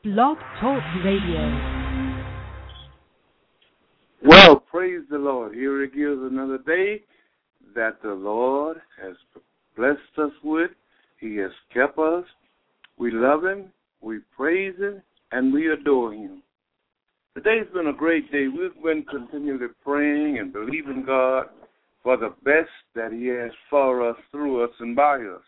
Blog Talk Radio. Well, praise the Lord. Here it is another day that the Lord has blessed us with. He has kept us. We love Him, we praise Him, and we adore Him. Today's been a great day. We've been continually praying and believing God for the best that He has for us, through us, and by us.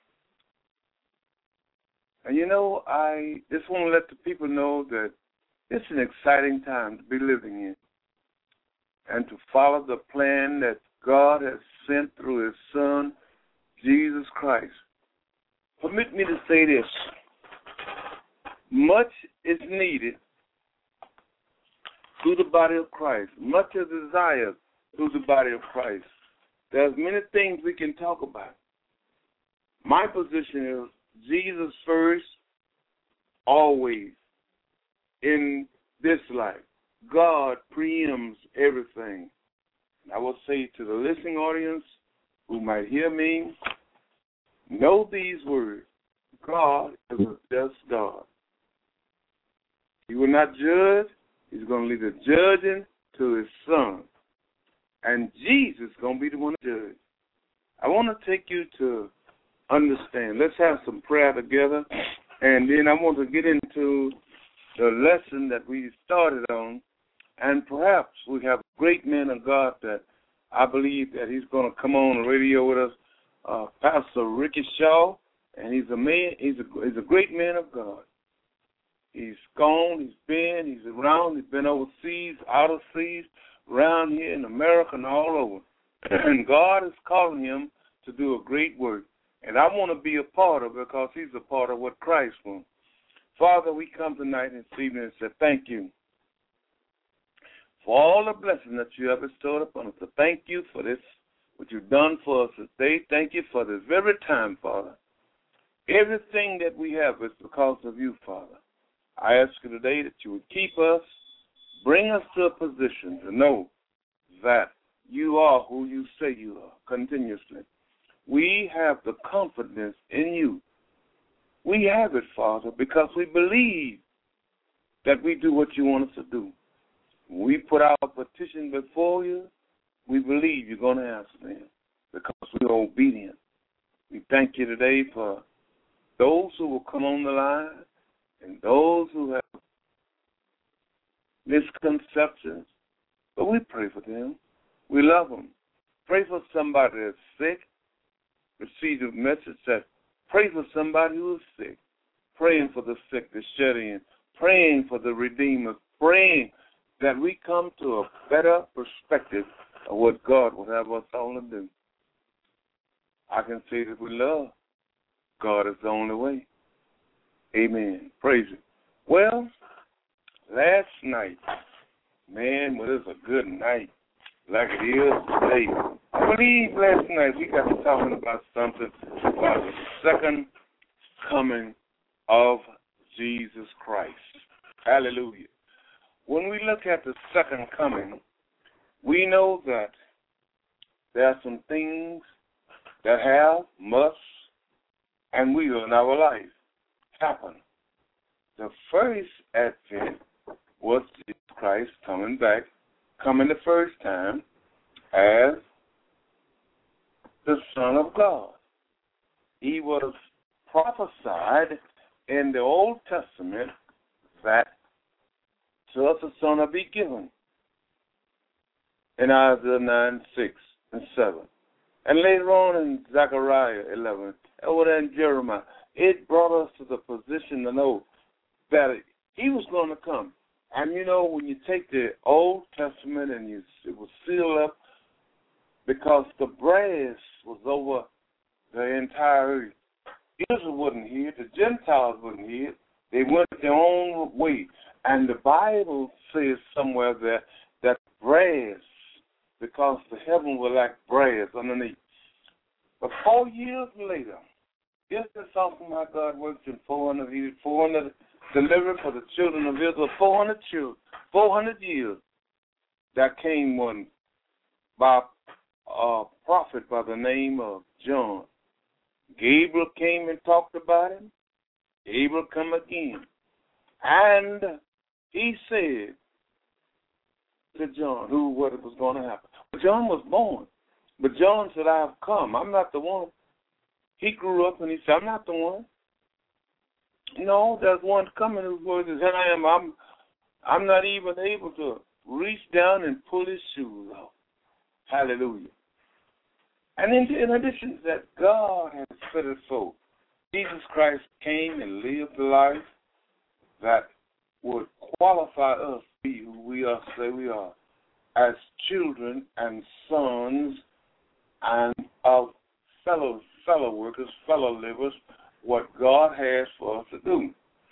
And you know, I just want to let the people know that it's an exciting time to be living in and to follow the plan that God has sent through His Son, Jesus Christ. Permit me to say this. Much is needed through the body of Christ. Much is desired through the body of Christ. There's many things we can talk about. My position is Jesus first, always, in this life. God preempts everything. And I will say to the listening audience who might hear me, know these words. God is a just God. He will not judge. He's going to leave the judging to His Son. And Jesus is going to be the one to judge. I want to take you to understand. Let's have some prayer together. And then I want to get into the lesson that we started on. And perhaps we have a great man of God that I believe that he's going to come on the radio with us, Pastor Ricky Shaw. And he's a man. He's a great man of God. He's gone. He's around. He's been overseas, out of seas, around here in America and all over. And God is calling him to do a great work. And I want to be a part of it because he's a part of what Christ wants. Father, we come tonight and this evening and say thank you for all the blessings that you have bestowed upon us. So thank you for this, what you've done for us today. Thank you for this very time, Father. Everything that we have is because of you, Father. I ask you today that you would keep us, bring us to a position to know that you are who you say you are continuously. We have the confidence in you. We have it, Father, because we believe that we do what you want us to do. When we put our petition before you, we believe you're going to answer them because we're obedient. We thank you today for those who will come on the line and those who have misconceptions. But we pray for them. We love them. Pray for somebody that's sick. Receive a message that pray for somebody who is sick. Praying for the sick, the shut-in. Praying for the redeemer. Praying that we come to a better perspective of what God would have us all to do. I can say that we love God is the only way. Amen. Praise it. Well, last night, man, well, it was a good night, like it is today. I believe last night we got to talking about something about the second coming of Jesus Christ. Hallelujah. When we look at the second coming, we know that there are some things that have, must, and will in our life happen. The first advent was Jesus Christ coming back, coming the first time as the Son of God. He was prophesied in the Old Testament that to us a son will be given in Isaiah 9, 6, and 7. And later on in Zechariah 11, over there in Jeremiah, it brought us to the position to know that he was going to come. And you know, when you take the Old Testament and it was sealed up because the brass was over the entire earth. Israel wasn't here. The Gentiles wasn't here. They went their own way. And the Bible says somewhere that brass, because the heaven was like brass underneath. But 4 years later, just as often my God works in 400 delivered for the children of Israel, 400 years, there came one by a prophet by the name of John. Gabriel came and talked about him. Gabriel come again. And he said to John what was going to happen. But John was born. But John said, I have come. I'm not the one. He grew up and he said, I'm not the one. No, there's one coming whose voice is, and I'm not even able to reach down and pull his shoes off. Hallelujah. And in addition to that, God has set it so. Jesus Christ came and lived the life that would qualify us to be who we are, say we are, as children and sons and of fellow workers, fellow livers, what God has for us to do.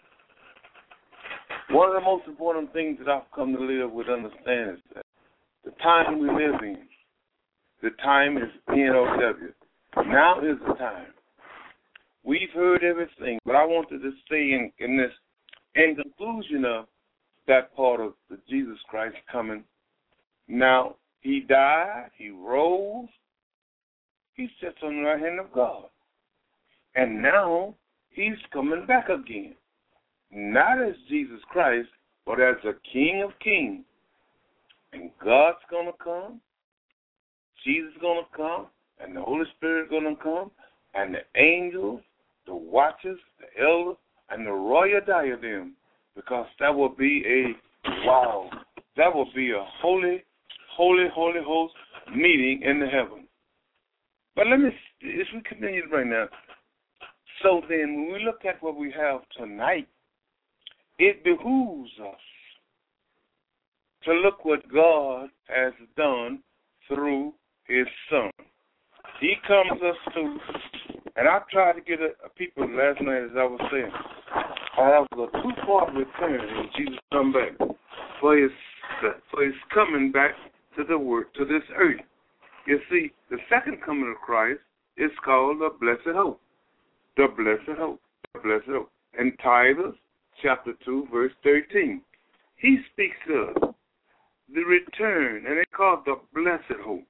One of the most important things that I've come to live with understand is that the time we live in, the time is N-O-W. Now is the time. We've heard everything, but I wanted to say in conclusion of that part of the Jesus Christ coming. Now, he died, he rose, he sits on the right hand of God. And now he's coming back again. Not as Jesus Christ, but as a King of Kings. And God's going to come, Jesus is going to come, and the Holy Spirit is going to come, and the angels, the watchers, the elders, and the royal diadem, because that will be that will be a holy, holy, holy host meeting in the heavens. But as we continue right now, so then when we look at what we have tonight, it behooves us to look what God has done through his Son. He comes us to, and I tried to get people last night, as I was saying, I was a two-part return when Jesus come back for his coming back to this earth. You see, the second coming of Christ is called the blessed hope. The blessed hope. The blessed hope. In Titus chapter 2, verse 13, he speaks of the return, and they call it the blessed hope,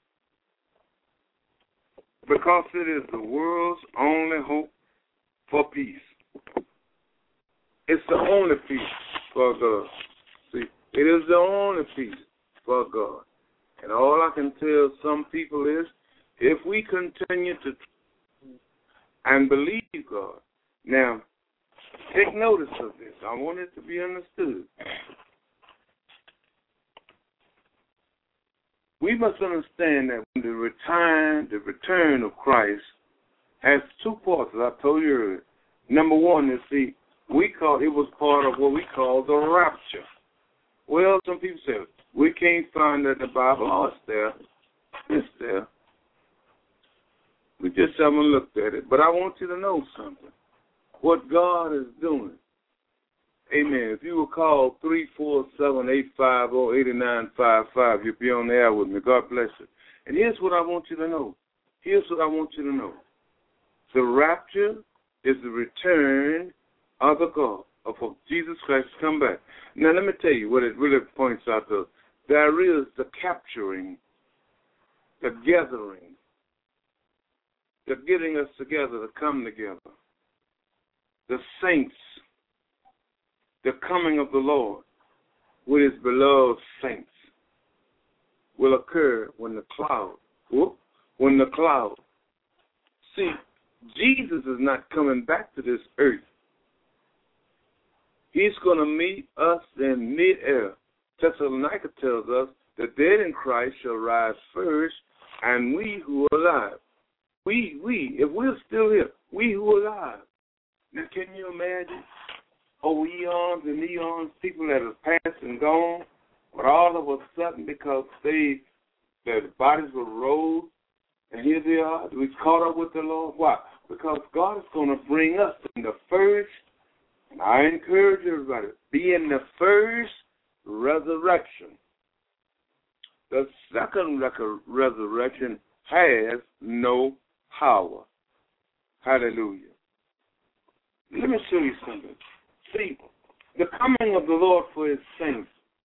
because it is the world's only hope for peace. It's the only peace for God. See, it is the only peace for God. And all I can tell some people is, if we continue to and believe God. Now, take notice of this. I want it to be understood. We must understand that when the return of Christ has two parts, as I told you earlier. Number one is, it was part of what we call the rapture. Well, some people say, we can't find that in the Bible. Oh, it's there. It's there. We just haven't looked at it. But I want you to know something. What God is doing. Amen. If you will call 347-850-8955, you'll be on the air with me. God bless you. And here's what I want you to know. The rapture is the return of the God, of Jesus Christ to come back. Now, let me tell you what it really points out to. There is the capturing, the gathering, the getting us together to come together. The saints, the coming of the Lord with his beloved saints will occur when the cloud. See, Jesus is not coming back to this earth. He's going to meet us in mid-air. Thessalonica tells us the dead in Christ shall rise first, and we who are alive. If we're still here, we who are alive. Now, can you imagine over eons and eons, people that have passed and gone, but all of a sudden, because their bodies were rolled, and here they are, we caught up with the Lord. Why? Because God is going to bring us in the first, and I encourage everybody, be in the first resurrection. The second resurrection has no power. Hallelujah. Let me show you something. See, the coming of the Lord for his saints,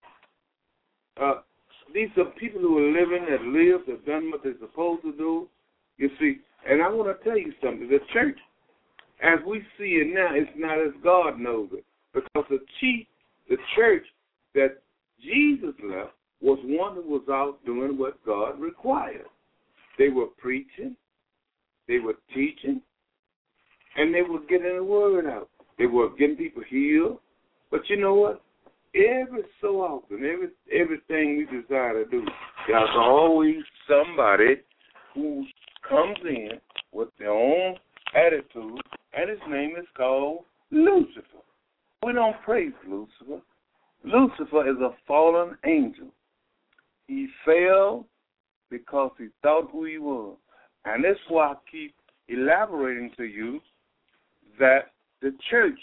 these are people who are living, that lived, have done what they're supposed to do. You see, and I want to tell you something. The church, as we see it now, it's not as God knows it. Because the church that Jesus left was one who was out doing what God required. They were preaching, they were teaching, and they were getting the word out. They were getting people healed. But you know what? Every so often, everything we desire to do, there's always somebody who comes in with their own attitude, and his name is called Lucifer. We don't praise Lucifer. Lucifer is a fallen angel. He fell because he thought who he was. And that's why I keep elaborating to you that the church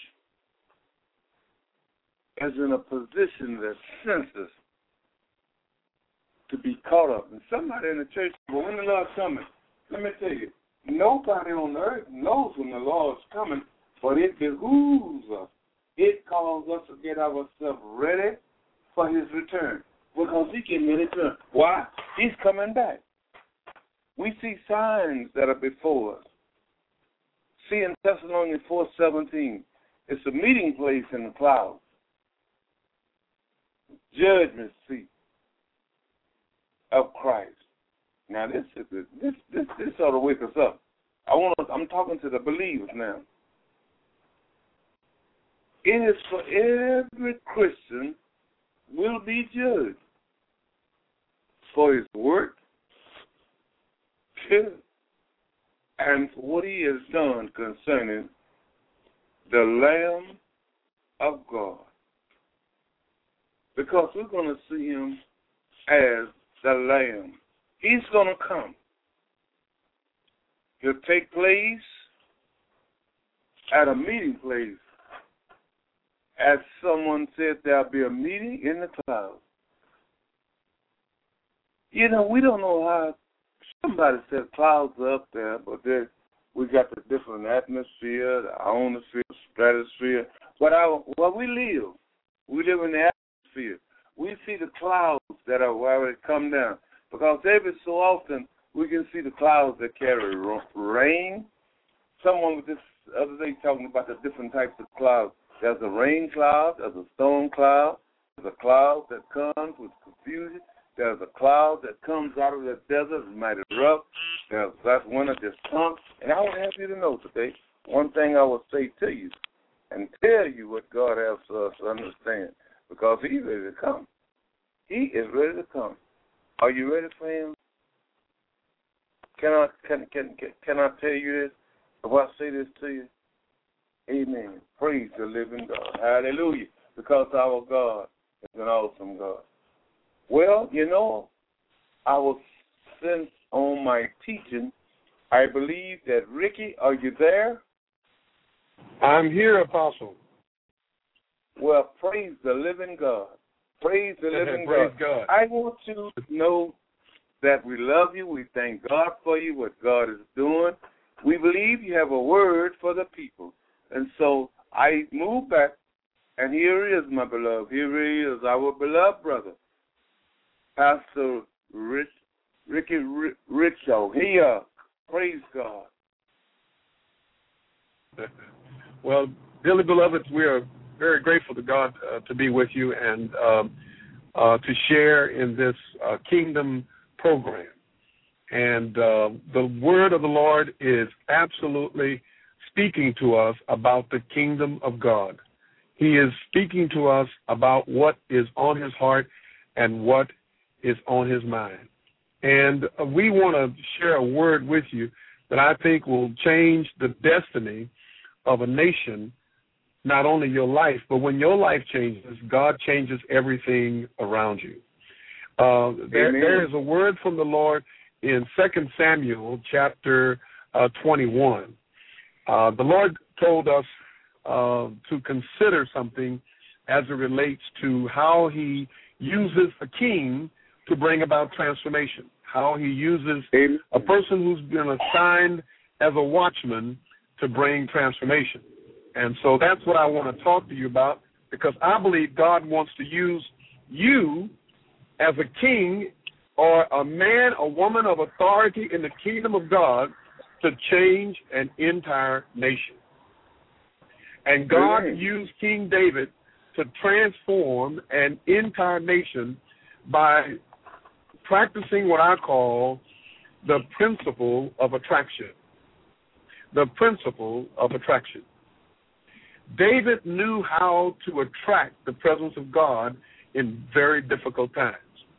is in a position that senses to be caught up. And somebody in the church, well, when the Lord's coming, let me tell you, nobody on earth knows when the Lord's coming, but it behooves us. It calls us to get ourselves ready for his return, because he's getting ready to return. Why? He's coming back. We see signs that are before us. See in Thessalonians 4:17, it's a meeting place in the clouds. Judgment seat of Christ. Now this ought to wake us up. I'm talking to the believers now. It is for every Christian will be judged for his work and for what he has done concerning the Lamb of God. Because we're going to see him as the Lamb. He's going to come. He'll take place at a meeting place. As someone said, there'll be a meeting in the clouds. You know, we don't know how. Somebody said clouds are up there, but we got the different atmosphere, the ionosphere, stratosphere. But where we live in the atmosphere. We see the clouds that are where they come down. Because every so often we can see the clouds that carry rain. Someone was this other day talking about the different types of clouds. There's a rain cloud, there's a storm cloud, there's a cloud that comes with confusion, there's a cloud that comes out of the desert, it's mighty rough, that's one that just comes. And I would have you to know today, one thing I will say to you and tell you what God has for us to understand, because he's ready to come. He is ready to come. Are you ready for him? Can I tell you this? If I say this to you, amen. Praise the living God. Hallelujah. Because our God is an awesome God. Well, you know, I was sent on my teaching. I believe that, Ricky, are you there? I'm here, Apostle. Well, praise the living God. Praise the living praise God. I want you to know that we love you. We thank God for you, what God is doing. We believe you have a word for the people. And so I move back, and here he is, my beloved. Here he is, our beloved brother, Pastor Ricky Richo. Here, praise God. Well, dearly beloveds, we are very grateful to God to be with you and to share in this kingdom program. And the word of the Lord is absolutely speaking to us about the kingdom of God. He is speaking to us about what is on his heart and what is on his mind. And we want to share a word with you that I think will change the destiny of a nation, not only your life, but when your life changes, God changes everything around you. There is a word from the Lord in 2 Samuel chapter 21. The Lord told us to consider something as it relates to how he uses a king to bring about transformation, how he uses a person who's been assigned as a watchman to bring transformation. And so that's what I want to talk to you about, because I believe God wants to use you as a king or a man, a woman of authority in the kingdom of God to change an entire nation. And God used King David to transform an entire nation by practicing what I call the principle of attraction. The principle of attraction. David knew how to attract the presence of God in very difficult times.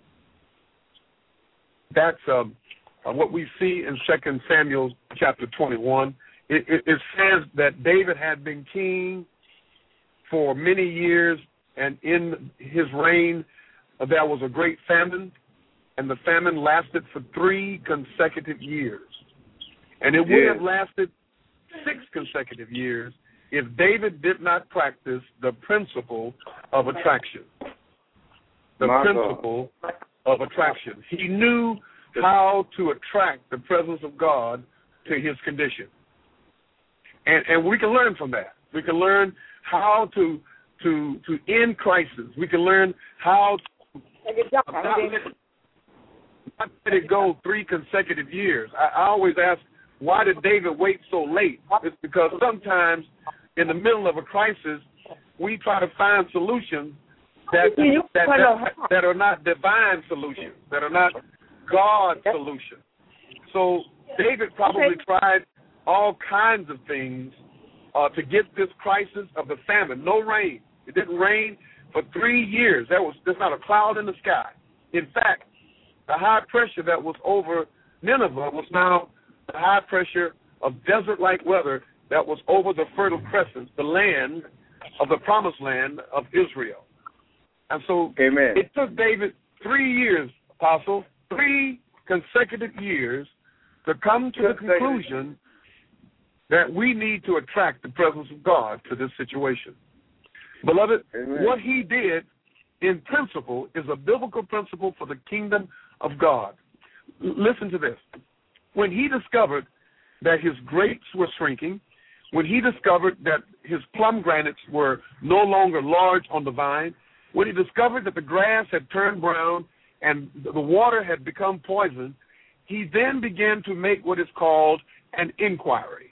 That's what we see in 2 Samuel chapter 21. It says that David had been king for many years, and in his reign there was a great famine, and the famine lasted for 3 consecutive years. And it would have lasted 6 consecutive years if David did not practice the principle of attraction. The principle of attraction. He knew how to attract the presence of God to his condition. And we can learn from that. We can learn how to end crisis. We can learn how to not let it go 3 consecutive years. I always ask, why did David wait so late? It's because sometimes in the middle of a crisis, we try to find solutions that are not divine solutions, that are not God's solutions. So David probably tried all kinds of things to get this crisis of the famine. No rain. It didn't rain for 3 years. There's not a cloud in the sky. In fact, the high pressure that was over Nineveh was now the high pressure of desert-like weather that was over the Fertile Crescent, the land of the promised land of Israel. And so it took David 3 years, Apostle, 3 consecutive years to come to the conclusion that we need to attract the presence of God to this situation. Beloved, what he did in principle is a biblical principle for the kingdom of God. Listen to this. When he discovered that his grapes were shrinking, when he discovered that his pomegranates were no longer large on the vine, when he discovered that the grass had turned brown and the water had become poison, he then began to make what is called an inquiry.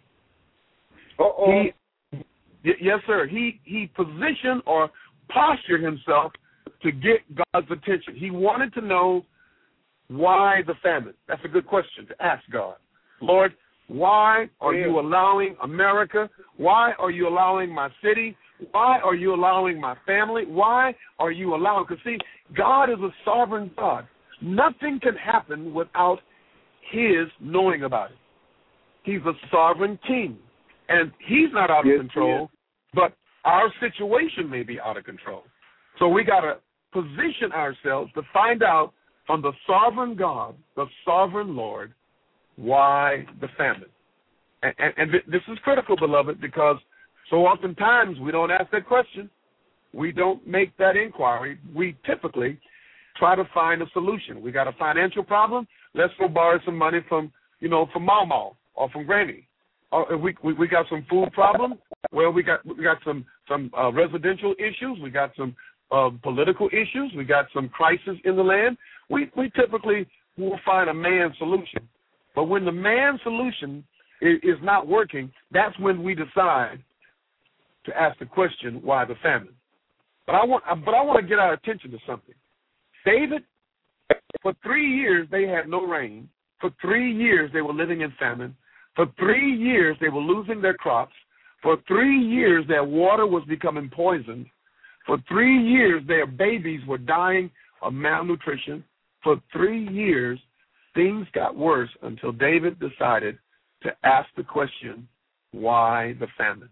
Yes, sir. He positioned or postured himself to get God's attention. He wanted to know why the famine. That's a good question to ask God. Lord, why are you allowing America? Why are you allowing my city? Why are you allowing my family? Why are you allowing? Because, see, God is a sovereign God. Nothing can happen without his knowing about it. He's a sovereign king. And he's not out of control, but our situation may be out of control. So we got to position ourselves to find out from the sovereign God, the sovereign Lord, why the famine. And this is critical, beloved, because so oftentimes we don't ask that question. We don't make that inquiry. We typically try to find a solution. We got a financial problem. Let's go borrow some money from Mama or from Granny. We got some food problem. Well, we got some residential issues. We got some political issues. We got some crisis in the land. We typically will find a man solution. But when the man solution is not working, that's when we decide to ask the question, why the famine? But I want to get our attention to something. David, for 3 years they had no rain. For 3 years they were living in famine. For 3 years they were losing their crops. For 3 years their water was becoming poisoned. For 3 years their babies were dying of malnutrition. For 3 years things got worse until David decided to ask the question, why the famine?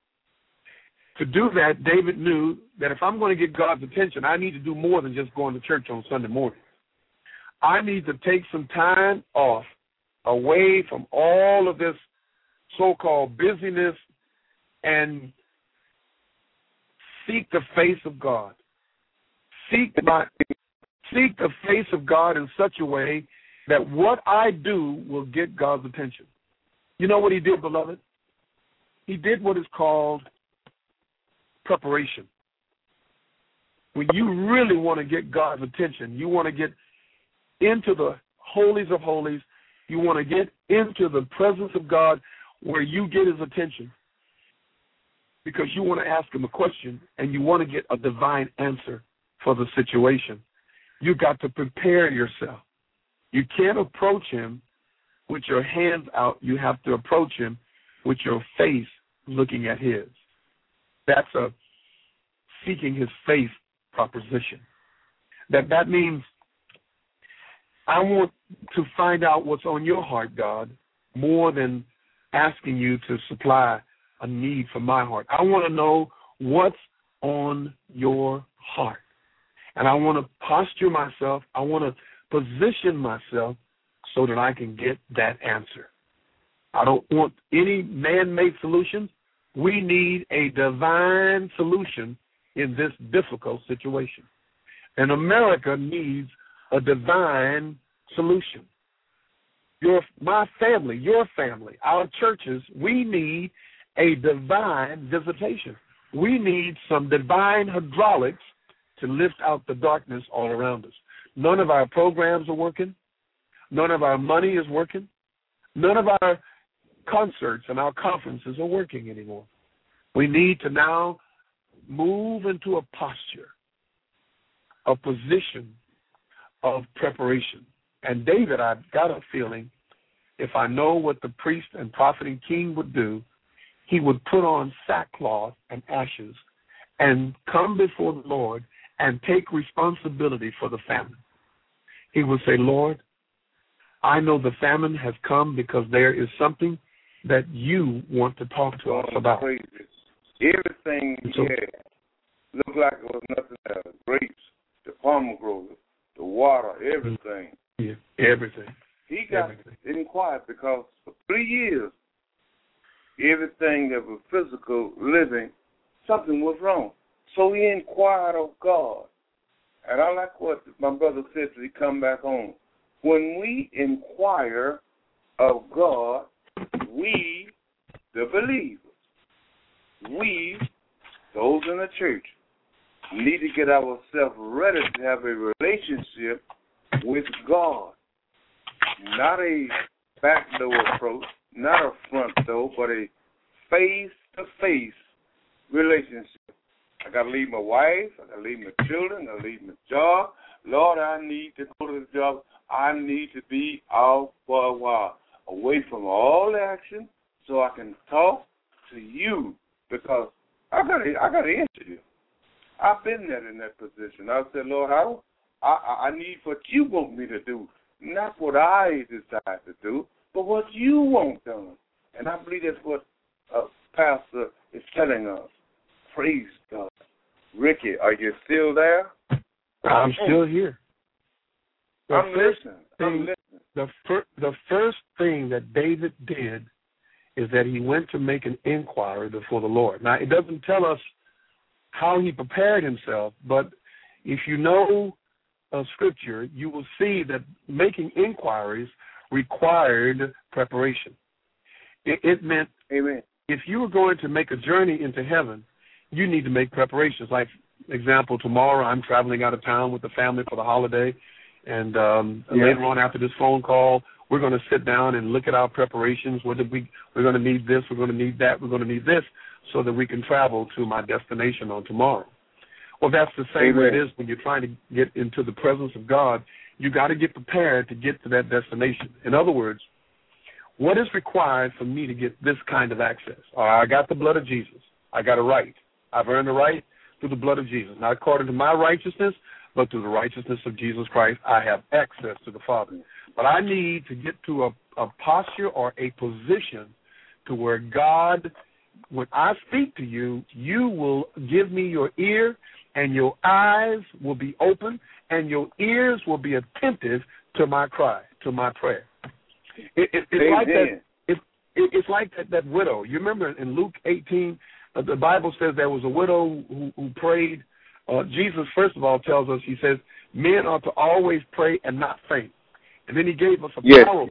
To do that, David knew that if I'm going to get God's attention, I need to do more than just going to church on Sunday morning. I need to take some time off, away from all of this so-called busyness, and seek the face of God. Seek the face of God in such a way that what I do will get God's attention. You know what he did, beloved? He did what is called preparation. When you really want to get God's attention, you want to get into the holies of holies, you want to get into the presence of God where you get his attention. because you want to ask him a question and you want to get a divine answer for the situation. You've got to prepare yourself. You can't approach him with your hands out. You have to approach him with your face looking at his. That's a seeking his face proposition. That means I want to find out what's on your heart, God, more than asking you to supply a need for my heart. I want to know what's on your heart. And I want to posture myself. I want to position myself so that I can get that answer. I don't want any man-made solutions. We need a divine solution in this difficult situation. And America needs a divine solution. My family, your family, our churches, we need a divine visitation. We need some divine hydraulics to lift out the darkness all around us. None of our programs are working. None of our money is working. None of our concerts and our conferences are working anymore. We need to now move into a posture, a position of preparation. And David, I've got a feeling, if I know what the priest and prophet and king would do, he would put on sackcloth and ashes and come before the Lord and take responsibility for the famine. He would say, Lord, I know the famine has come because there is something that you want to talk to us about. Everything he had looked like it was nothing else. Grapes, the pomegranate, the water, everything. Yeah, everything. He got inquired because for 3 years, everything that was physical living, something was wrong. So he inquired of God. And I like what my brother said till he come back on. When we inquire of God, we, the believers, we, those in the church, need to get ourselves ready to have a relationship with God. Not a back door approach, not a front door, but a face-to-face relationship. I got to leave my wife, I got to leave my children, I got to leave my job. Lord, I need to go to the job. I need to be out for a while, away from all the action so I can talk to you because I got to answer you. I've been there in that position. I said, Lord, I need what you want me to do, not what I decide to do, but what you want done. And I believe that's what Pastor is telling us. Praise God. Ricky, are you still there? I'm still here. I'm listening. The first thing that David did is that he went to make an inquiry before the Lord. Now, it doesn't tell us how he prepared himself, but if you know Scripture, you will see that making inquiries required preparation. It meant, Amen, if you were going to make a journey into heaven, you need to make preparations. Like, example, tomorrow I'm traveling out of town with the family for the holiday, and later on after this phone call, we're going to sit down and look at our preparations. We're going to need this, we're going to need that, we're going to need this, so that we can travel to my destination on tomorrow. Well, that's the same way it is when you're trying to get into the presence of God. You got to get prepared to get to that destination. In other words, what is required for me to get this kind of access? I got the blood of Jesus. I got a right. I've earned a right through the blood of Jesus. Not according to my righteousness, but through the righteousness of Jesus Christ, I have access to the Father. But I need to get to a posture or a position to where God, when I speak to you, you will give me your ear, and your eyes will be open, and your ears will be attentive to my cry, to my prayer. It's like that. It's like that widow. You remember in Luke 18, the Bible says there was a widow who prayed. Jesus, first of all, tells us, he says, men ought to always pray and not faint. And then he gave us a parable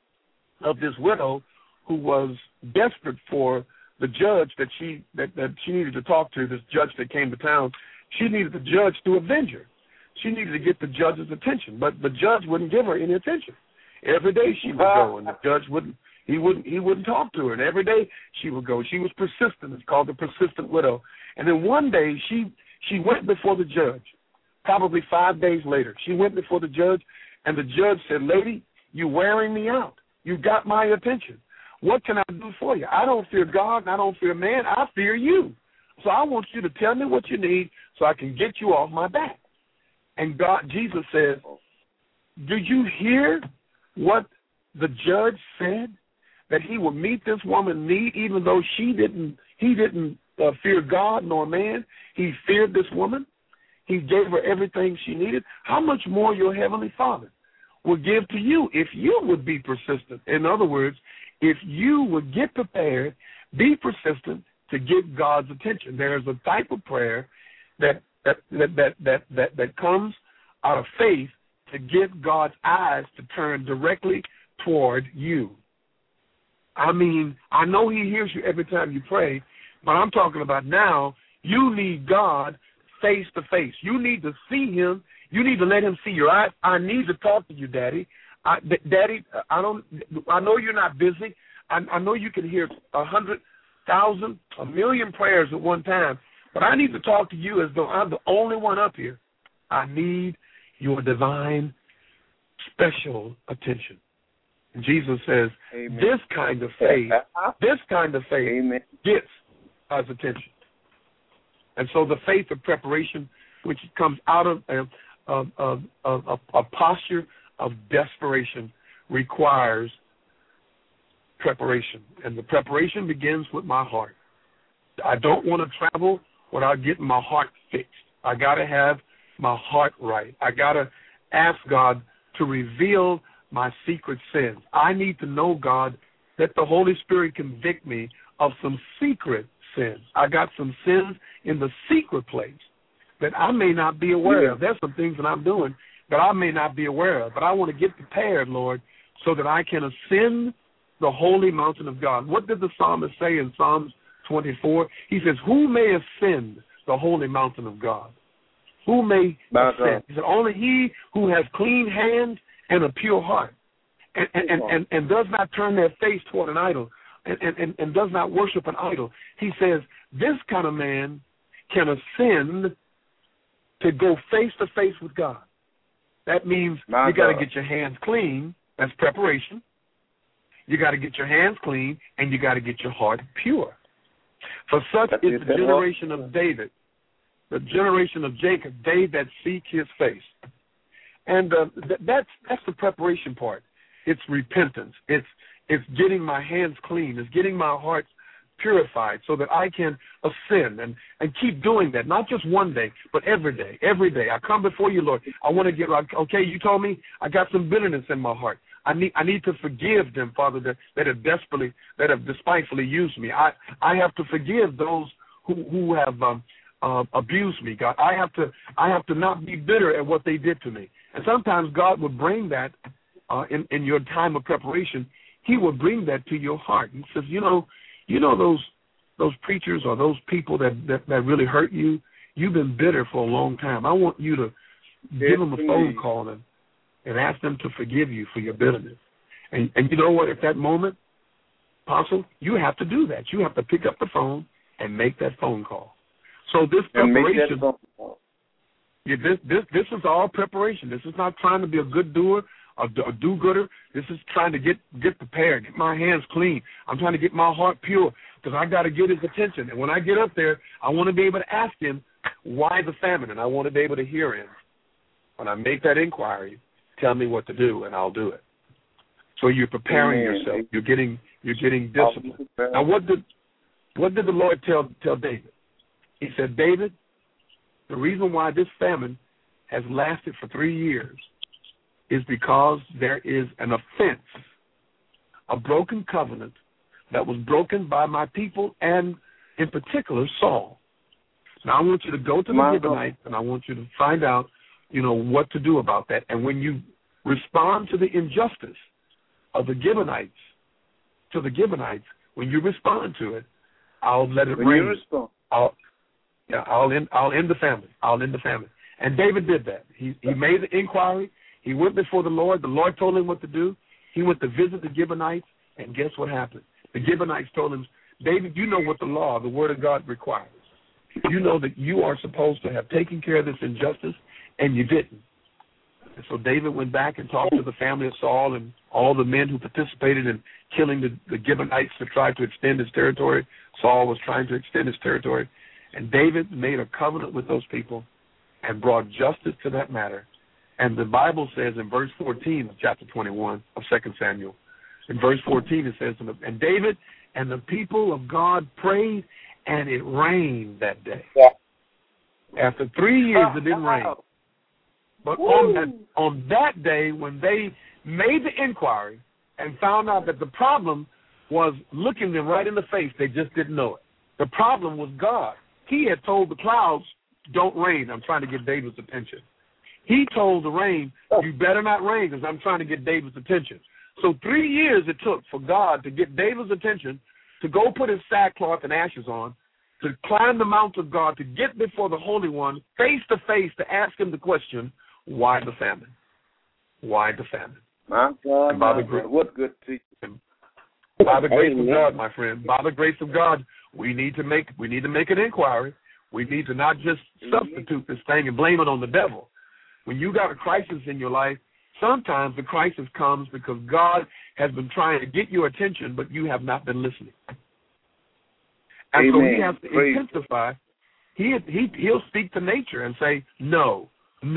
of this widow who was desperate for the judge that she needed to talk to, this judge that came to town. She needed the judge to avenge her. She needed to get the judge's attention, but the judge wouldn't give her any attention. Every day she would go, and the judge wouldn't He wouldn't talk to her. And every day she would go. She was persistent. It's called the persistent widow. And then one day she went before the judge. Probably 5 days later, she went before the judge, and the judge said, "Lady, you're wearing me out. You got my attention. What can I do for you? I don't fear God and I don't fear man. I fear you. So I want you to tell me what you need so I can get you off my back." And Jesus says, "Did you hear what the judge said? That he would meet this woman's need even though he didn't fear God nor man. He feared this woman. He gave her everything she needed. How much more your heavenly Father will give to you if you would be persistent? In other words, if you would get prepared, be persistent to get God's attention. There is a type of prayer that comes out of faith to get God's eyes to turn directly toward you. I mean, I know he hears you every time you pray, but I'm talking about now, you need God face to face. You need to see him. You need to let him see your eyes. I need to talk to you, Daddy. Daddy, I know you're not busy. I know you can hear 100,000, 1,000,000 prayers at one time, but I need to talk to you as though I'm the only one up here. I need your divine, special attention. And Jesus says, Amen. This kind of faith Amen. Gets God's attention. And so the faith of preparation, which comes out of a posture of desperation, requires preparation. And the preparation begins with my heart. I don't want to travel without getting my heart fixed. I got to have my heart right. I got to ask God to reveal my secret sins. I need to know, God, that the Holy Spirit convict me of some secret sins. I got some sins in the secret place that I may not be aware of. There's some things that I'm doing that I may not be aware of, but I want to get prepared, Lord, so that I can ascend the holy mountain of God. What did the psalmist say in Psalms 24? He says, who may ascend the holy mountain of God? Who may ascend? He said, only he who has clean hands and a pure heart and does not turn their face toward an idol and does not worship an idol. He says, this kind of man can ascend to go face to face with God. That means you got to get your hands clean. That's preparation. You got to get your hands clean, and you got to get your heart pure. For such is the generation of David, the generation of Jacob, they that seek his face. And that's the preparation part. It's repentance. It's getting my hands clean. It's getting my heart purified so that I can ascend and keep doing that, not just one day, but every day. Every day. I come before you, Lord. I want to get right. Okay, you told me I got some bitterness in my heart. I need to forgive them, Father, that have despitefully used me. I have to forgive those who have abused me, God. I have to not be bitter at what they did to me. And sometimes God would bring that in your time of preparation. He will bring that to your heart. He says, you know those preachers or those people that really hurt you. You've been bitter for a long time. I want you to give them a phone call and ask them to forgive you for your bitterness. And you know what? At that moment, Apostle, you have to do that. You have to pick up the phone and make that phone call. So this preparation, this is all preparation. This is not trying to be a good doer, a do-gooder. This is trying to get prepared, get my hands clean. I'm trying to get my heart pure because I got to get his attention. And when I get up there, I want to be able to ask him, why the famine? And I want to be able to hear him. When I make that inquiry, tell me what to do, and I'll do it. So you're preparing yourself. You're getting discipline. Now, what did the Lord tell David? He said, David, the reason why this famine has lasted for 3 years is because there is an offense, a broken covenant that was broken by my people and, in particular, Saul. Now, I want you to go to the Gibeonites, and I want you to find out, what to do about that. And when you respond to the injustice of the Gibeonites, when you respond to it, I'll let it rain. I'll end the famine. I'll end the famine. And David did that. He made the inquiry. He went before the Lord. The Lord told him what to do. He went to visit the Gibeonites. And guess what happened? The Gibeonites told him, David, you know what the law, the word of God requires. You know that you are supposed to have taken care of this injustice, and you didn't. And so David went back and talked to the family of Saul and all the men who participated in killing the Gibeonites to try to extend his territory. Saul was trying to extend his territory. And David made a covenant with those people and brought justice to that matter. And the Bible says in verse 14 of chapter 21 of 2 Samuel, in verse 14 it says, and David and the people of God prayed, and it rained that day. Yeah. After 3 years, it didn't rain. But on that day, when they made the inquiry and found out that the problem was looking them right in the face, they just didn't know it. The problem was God. He had told the clouds, don't rain. I'm trying to get David's attention. He told the rain, you better not rain because I'm trying to get David's attention. So 3 years it took for God to get David's attention, to go put his sackcloth and ashes on, to climb the mount of God, to get before the Holy One, face to face, to ask him the question, why the famine? Why the famine? My God, what good teaching. By the grace of God, my friend, by the grace of God, we need to make an inquiry. We need to not just substitute this thing and blame it on the devil. When you got a crisis in your life, sometimes the crisis comes because God has been trying to get your attention, but you have not been listening. And so he has to intensify. He'll speak to nature and say, no,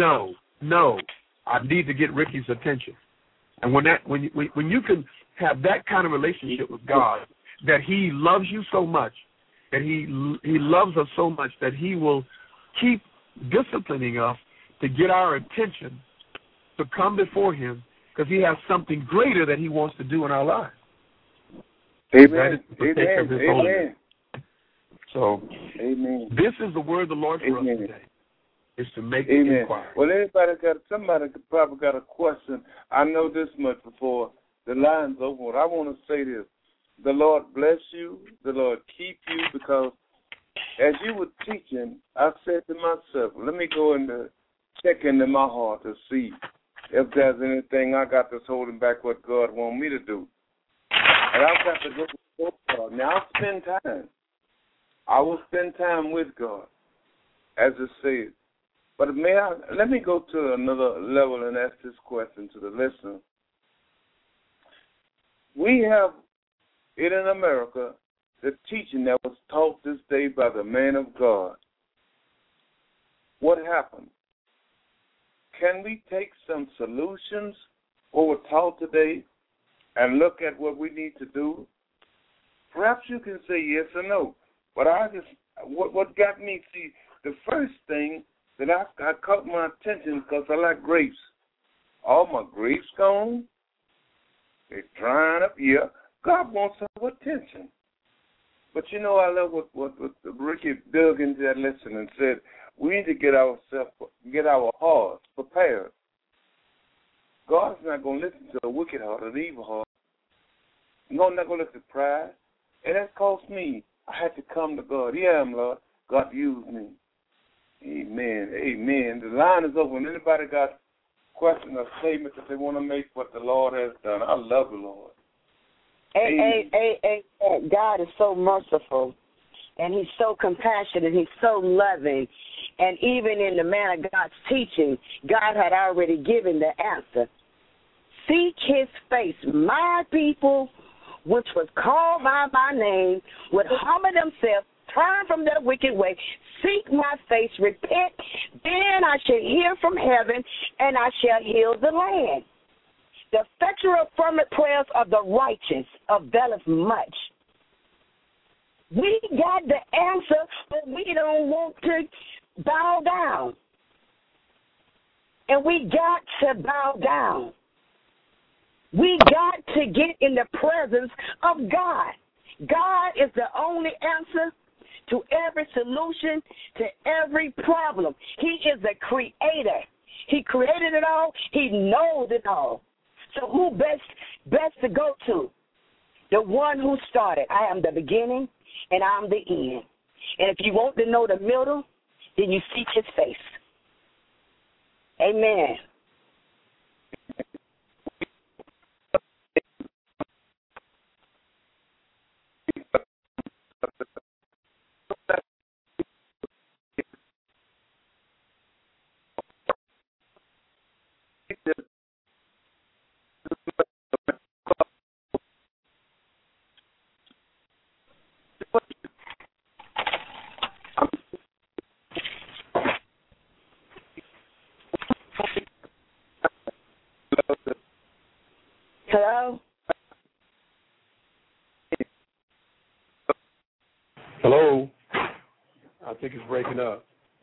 I need to get Ricky's attention. And when you can have that kind of relationship with God, that he loves you so much, that he loves us so much that he will keep disciplining us to get our attention, to come before him, because he has something greater that he wants to do in our lives. Amen. Amen. So, amen. This is the word of the Lord for us today, is to make an inquiry. Well, somebody probably got a question. I know this much before the line's open. I want to say this. The Lord bless you. The Lord keep you, because as you were teaching, I said to myself, let me go and check into my heart to see if there's anything I got that's holding back what God wants me to do. And I've got to go to God. Now, I'll spend time. I will spend time with God, as it says. But let me go to another level and ask this question to the listener. We have it in America, the teaching that was taught this day by the man of God. What happened? Can we take some solutions what were taught today and look at what we need to do? Perhaps you can say yes or no. But what got me, see, the first thing that I caught my attention, because I like grapes. All my grapes gone. They're drying up. Yeah, God wants our attention. But I love what Ricky dug into that lesson and said, we need to get our hearts prepared. God's not going to listen to a wicked heart or an evil heart. God's not going to listen to pride. And that cost me. I had to come to God. Yeah, Lord. God used me. Amen. Amen. The line is open. Anybody got questions or statements that they want to make what the Lord has done? I love the Lord. God is so merciful, and he's so compassionate, he's so loving. And even in the man of God's teaching, God had already given the answer. Seek his face. My people, which was called by my name, would humble themselves, turn from their wicked way, seek my face, repent, then I shall hear from heaven, and I shall heal the land. The effectual fervent prayers of the righteous availeth much. We got the answer, but we don't want to bow down. And we got to bow down. We got to get in the presence of God. God is the only answer to every solution, to every problem. He is the creator. He created it all. He knows it all. So who best to go to? The one who started. I am the beginning and I'm the end. And if you want to know the middle, then you seek his face. Amen. Hello? Hello? I think it's breaking up.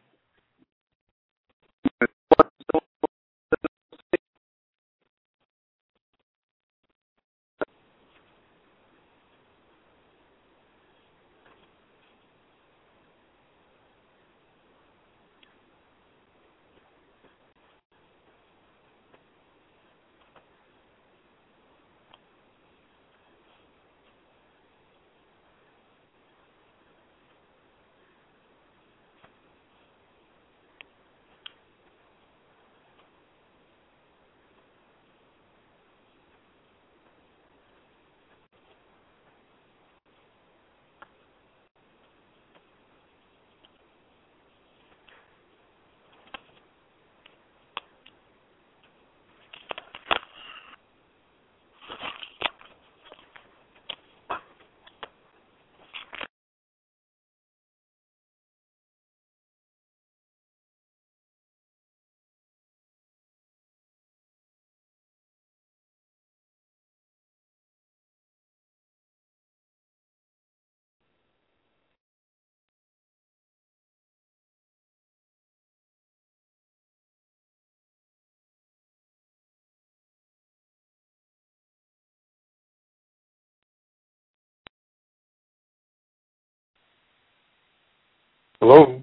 Hello?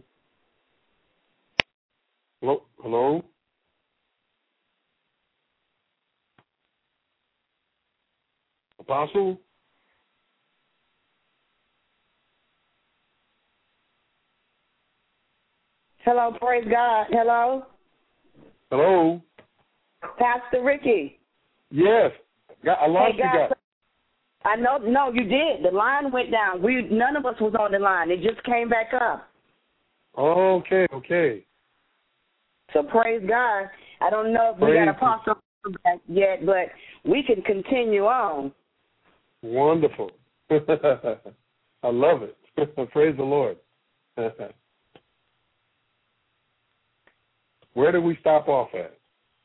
Hello? Hello? Apostle? Hello, praise God. Hello? Hello? Pastor Ricky. Yes. I lost you guys. I know. No, you did. The line went down. None of us was on the line. It just came back up. Okay. So praise God. I don't know if we got Apostle back yet, but we can continue on. Wonderful. I love it. Praise the Lord. Where did we stop off at?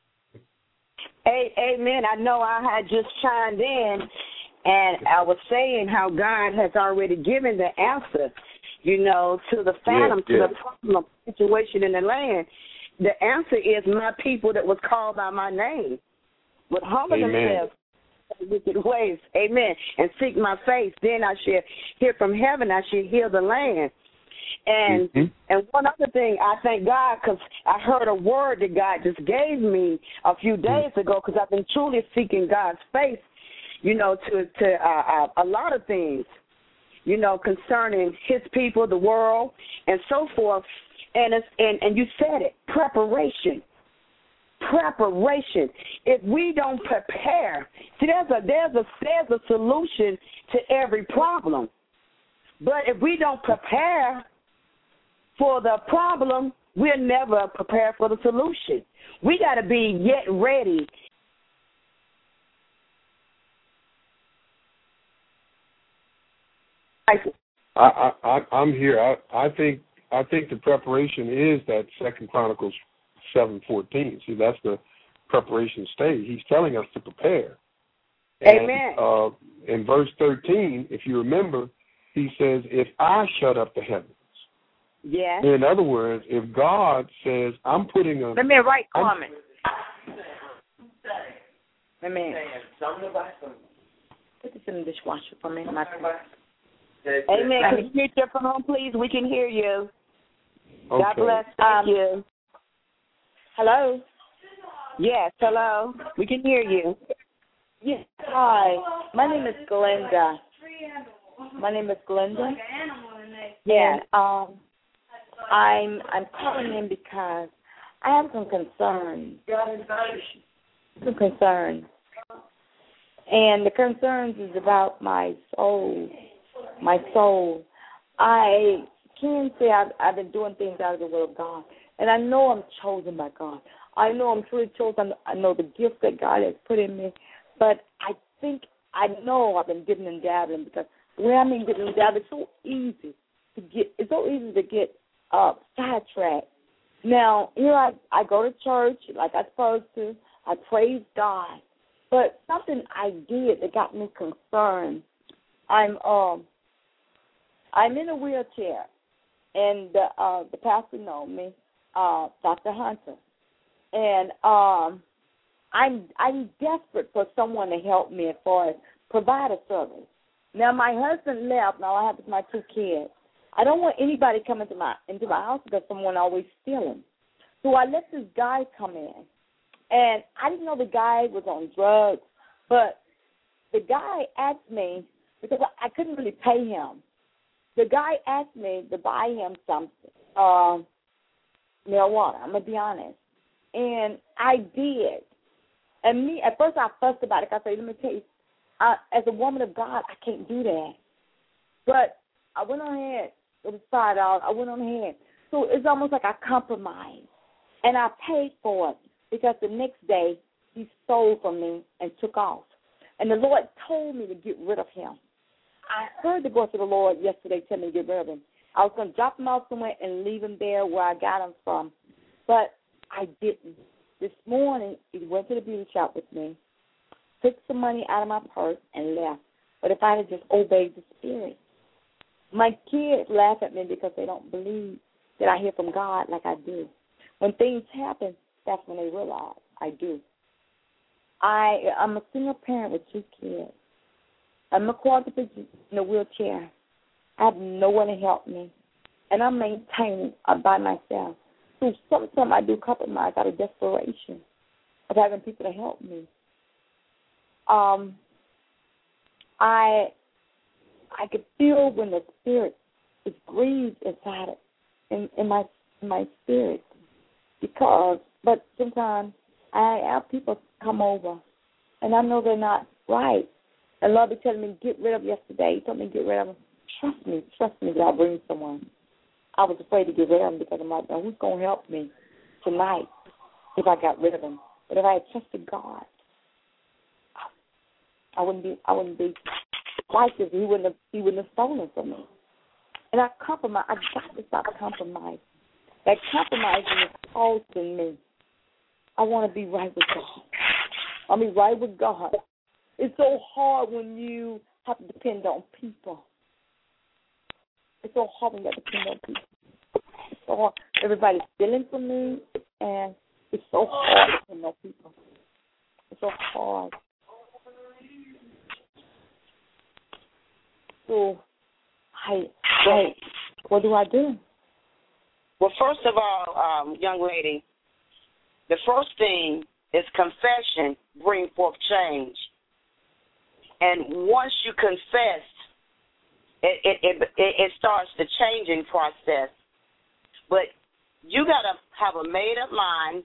Amen. I know I had just chimed in, and I was saying how God has already given the answer, to the phantom, to the problem situation in the land. The answer is my people that was called by my name would humble themselves in wicked ways. Amen. And seek my face. Then I shall hear from heaven. I shall heal the land. And one other thing, I thank God because I heard a word that God just gave me a few days ago because I've been truly seeking God's face, to a lot of things, concerning his people, the world, and so forth. And you said it, preparation. If we don't prepare, see, there's a solution to every problem. But if we don't prepare for the problem, we'll never prepare for the solution. We got to be yet ready. I'm here. I think the preparation is that 2 Chronicles 7:14. See, that's the preparation stage. He's telling us to prepare. Amen. And, in verse 13, if you remember, he says, if I shut up the heavens. Yeah. In other words, if God says, I'm putting a... Let me write comment. Let me... Put this in the dishwasher for me. Amen. Can you mute your phone, please? We can hear you. Okay. God bless. Thank you. Hello? Yes, hello. We can hear you. Yes. Hi. My name is Glenda. Yes. And I'm calling in because I have some concerns. And the concerns is about my soul. I can say I've been doing things out of the will of God. And I know I'm chosen by God. I know I'm truly chosen. I know the gift that God has put in me. But I know I've been dipping and dabbling because when I mean dipping and dabbling, it's so easy to get sidetracked. Now, I go to church like I'm supposed to. I praise God. But something I did that got me concerned. I'm in a wheelchair, and the pastor knows me, Dr. Hunter, and I'm desperate for someone to help me as far as provide a service. Now my husband left. Now I have my 2 kids. I don't want anybody coming into my house because someone always stealing. So I let this guy come in, and I didn't know the guy was on drugs, but the guy asked me, because I couldn't really pay him, the guy asked me to buy him some marijuana, I'm going to be honest, and I did. And at first I fussed about it. I said, let me tell you, as a woman of God, I can't do that. But I went on ahead. It was $5. I went on ahead. So it's almost like I compromised. And I paid for it because the next day he stole from me and took off. And the Lord told me to get rid of him. I heard the voice of the Lord yesterday tell me to get rid of him. I was going to drop him off somewhere and leave him there where I got him from. But I didn't. This morning, he went to the beauty shop with me, took some money out of my purse, and left. But if I had just obeyed the Spirit, my kids laugh at me because they don't believe that I hear from God like I do. When things happen, that's when they realize I do. I'm a single parent with 2 kids. I'm a quadriplegic in a wheelchair. I have no one to help me, and I'm maintaining by myself. So sometimes I do compromise out of desperation of having people to help me. I could feel when the Spirit is grieved inside in my spirit, but sometimes I have people come over, and I know they're not right. And Lord be telling me, get rid of yesterday. He told me to get rid of them. Trust me that I'll bring someone. I was afraid to get rid of them because I'm like, now who's going to help me tonight if I got rid of them? But if I had trusted God, I wouldn't be like this. He wouldn't have stolen from me. And I compromise. I got to stop compromising. That compromising is costing me. I want to be right with God. I mean, right with God. It's so hard when you have to depend on people. It's so hard when you have to depend on people. It's so hard. Everybody's stealing from me, and it's so hard to depend on people. It's so hard. So, what do I do? Well, first of all, young lady, the first thing is confession bring forth change. And once you confess, it starts the changing process. But you got to have a made-up mind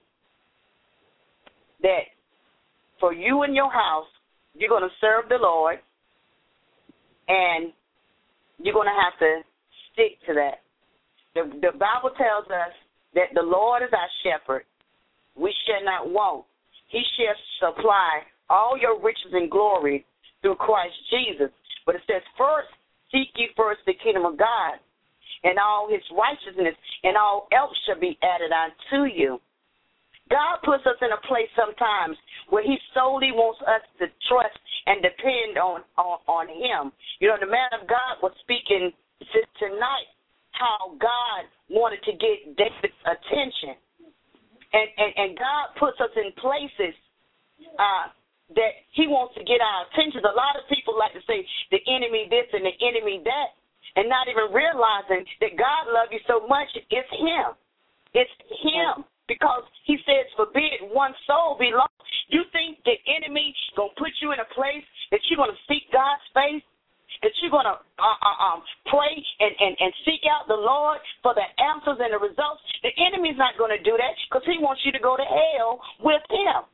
that for you and your house, you're going to serve the Lord, and you're going to have to stick to that. The Bible tells us that the Lord is our shepherd. We shall not want. He shall supply all your riches and glory through Christ Jesus. But it says, first, seek ye first the kingdom of God and all his righteousness, and all else shall be added unto you. God puts us in a place sometimes where he solely wants us to trust and depend on him. You know, the man of God was speaking tonight how God wanted to get David's attention. And God puts us in places that he wants to get our attention. A lot of people like to say the enemy this and the enemy that, and not even realizing that God loves you so much, it's him. It's him. Because he says, forbid one soul be lost. You think the enemy is going to put you in a place that you're going to seek God's face, that you're going to pray and seek out the Lord for the answers and the results? The enemy's not going to do that because he wants you to go to hell with him.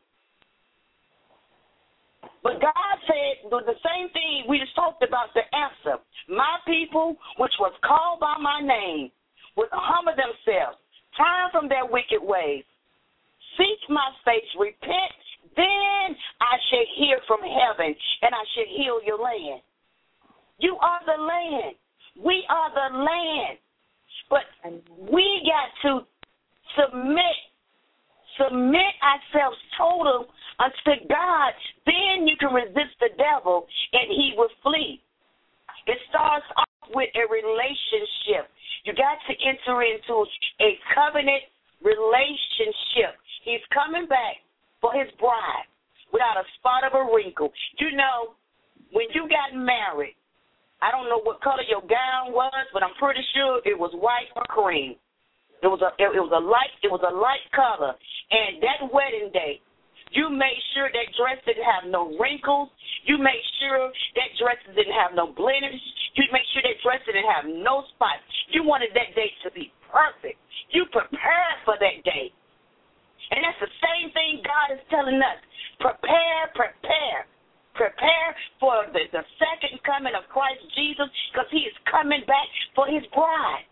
But God said the same thing we just talked about, the answer. My people, which was called by my name, would humble themselves, turn from their wicked ways, seek my face, repent, then I shall hear from heaven, and I shall heal your land. You are the land. We are the land. But we got to submit submit ourselves total unto God, then you can resist the devil and he will flee. It starts off with a relationship. You got to enter into a covenant relationship. He's coming back for his bride without a spot of a wrinkle. You know, when you got married, I don't know what color your gown was, but I'm pretty sure it was white or cream. It was a light color. And that wedding day, you made sure that dress didn't have no wrinkles. You made sure that dress didn't have no blemish. You made sure that dress didn't have no spots. You wanted that day to be perfect. You prepared for that day. And that's the same thing God is telling us. Prepare, prepare. Prepare for the second coming of Christ Jesus, because he is coming back for his bride.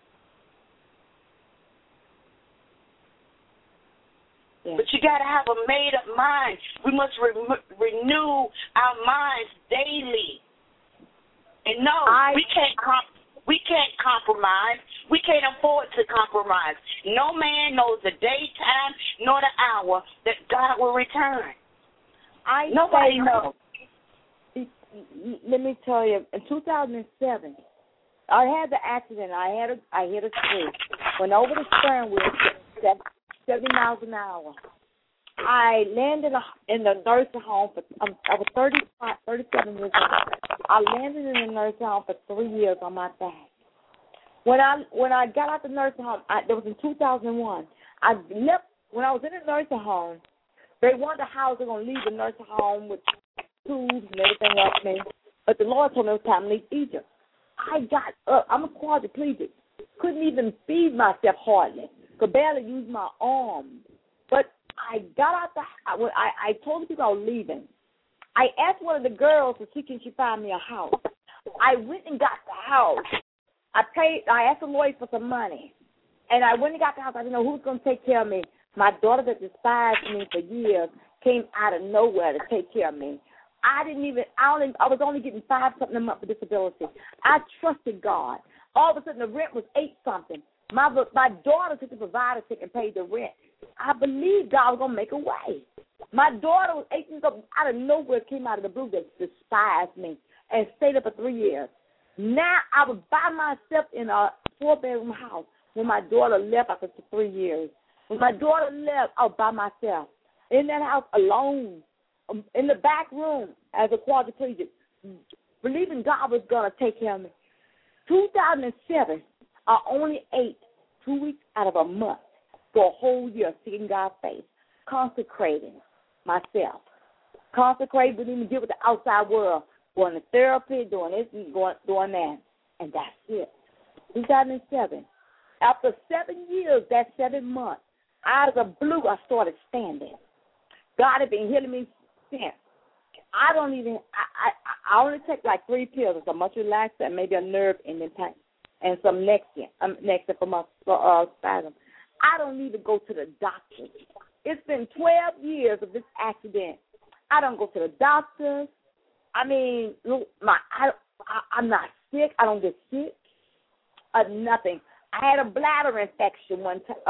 Yeah. But you got to have a made-up mind. We must renew our minds daily. And no, we can't compromise. We can't afford to compromise. No man knows the day, time, nor the hour that God will return. Nobody knows. Let me tell you, in 2007, I had the accident. I hit a tree. Went over the stern wheel, 70 miles an hour. I landed in the nursing home for I was 37 years old. I landed in the nursing home for 3 years on my back. When I got out the nursing home, that was in 2001. I left when I was in the nursing home. They wanted the house. They're going to leave the nursing home with tubes and everything else. Me. But the Lord told me it was time to leave Egypt. I got up. I'm a quadriplegic. Couldn't even feed myself hardly. Could barely use my arms. But I got out the house. I told the people I was leaving. I asked one of the girls to see can she find me a house. I went and got the house. I asked the lawyer for some money. And I went and got the house. I didn't know who was going to take care of me. My daughter that despised me for years came out of nowhere to take care of me. I was only getting $5 something a month for disability. I trusted God. All of a sudden the rent was $8 something. My daughter took the provider check and paid the rent. I believed God was going to make a way. My daughter was 18 years old, out of nowhere came out of the blue that despised me and stayed up for 3 years. Now I was by myself in a 4-bedroom house when my daughter left after 3 years. When my daughter left, I was by myself in that house alone, in the back room as a quadriplegic, believing God was going to take care of me. 2007, I only ate 2 weeks out of a month for a whole year, seeking God's face, consecrating myself. Consecrating, didn't even deal with the outside world, going to therapy, doing this and doing that. And that's it. 2007. After 7 years, that 7 months, out of the blue, I started standing. God had been healing me since. I only take like 3 pills. It's a much relaxer and maybe a nerve ending pain and some Nexium for my spasm. I don't even go to the doctor. It's been 12 years of this accident. I don't go to the doctor. I mean, look, I'm not sick. I don't get sick. Nothing. I had a bladder infection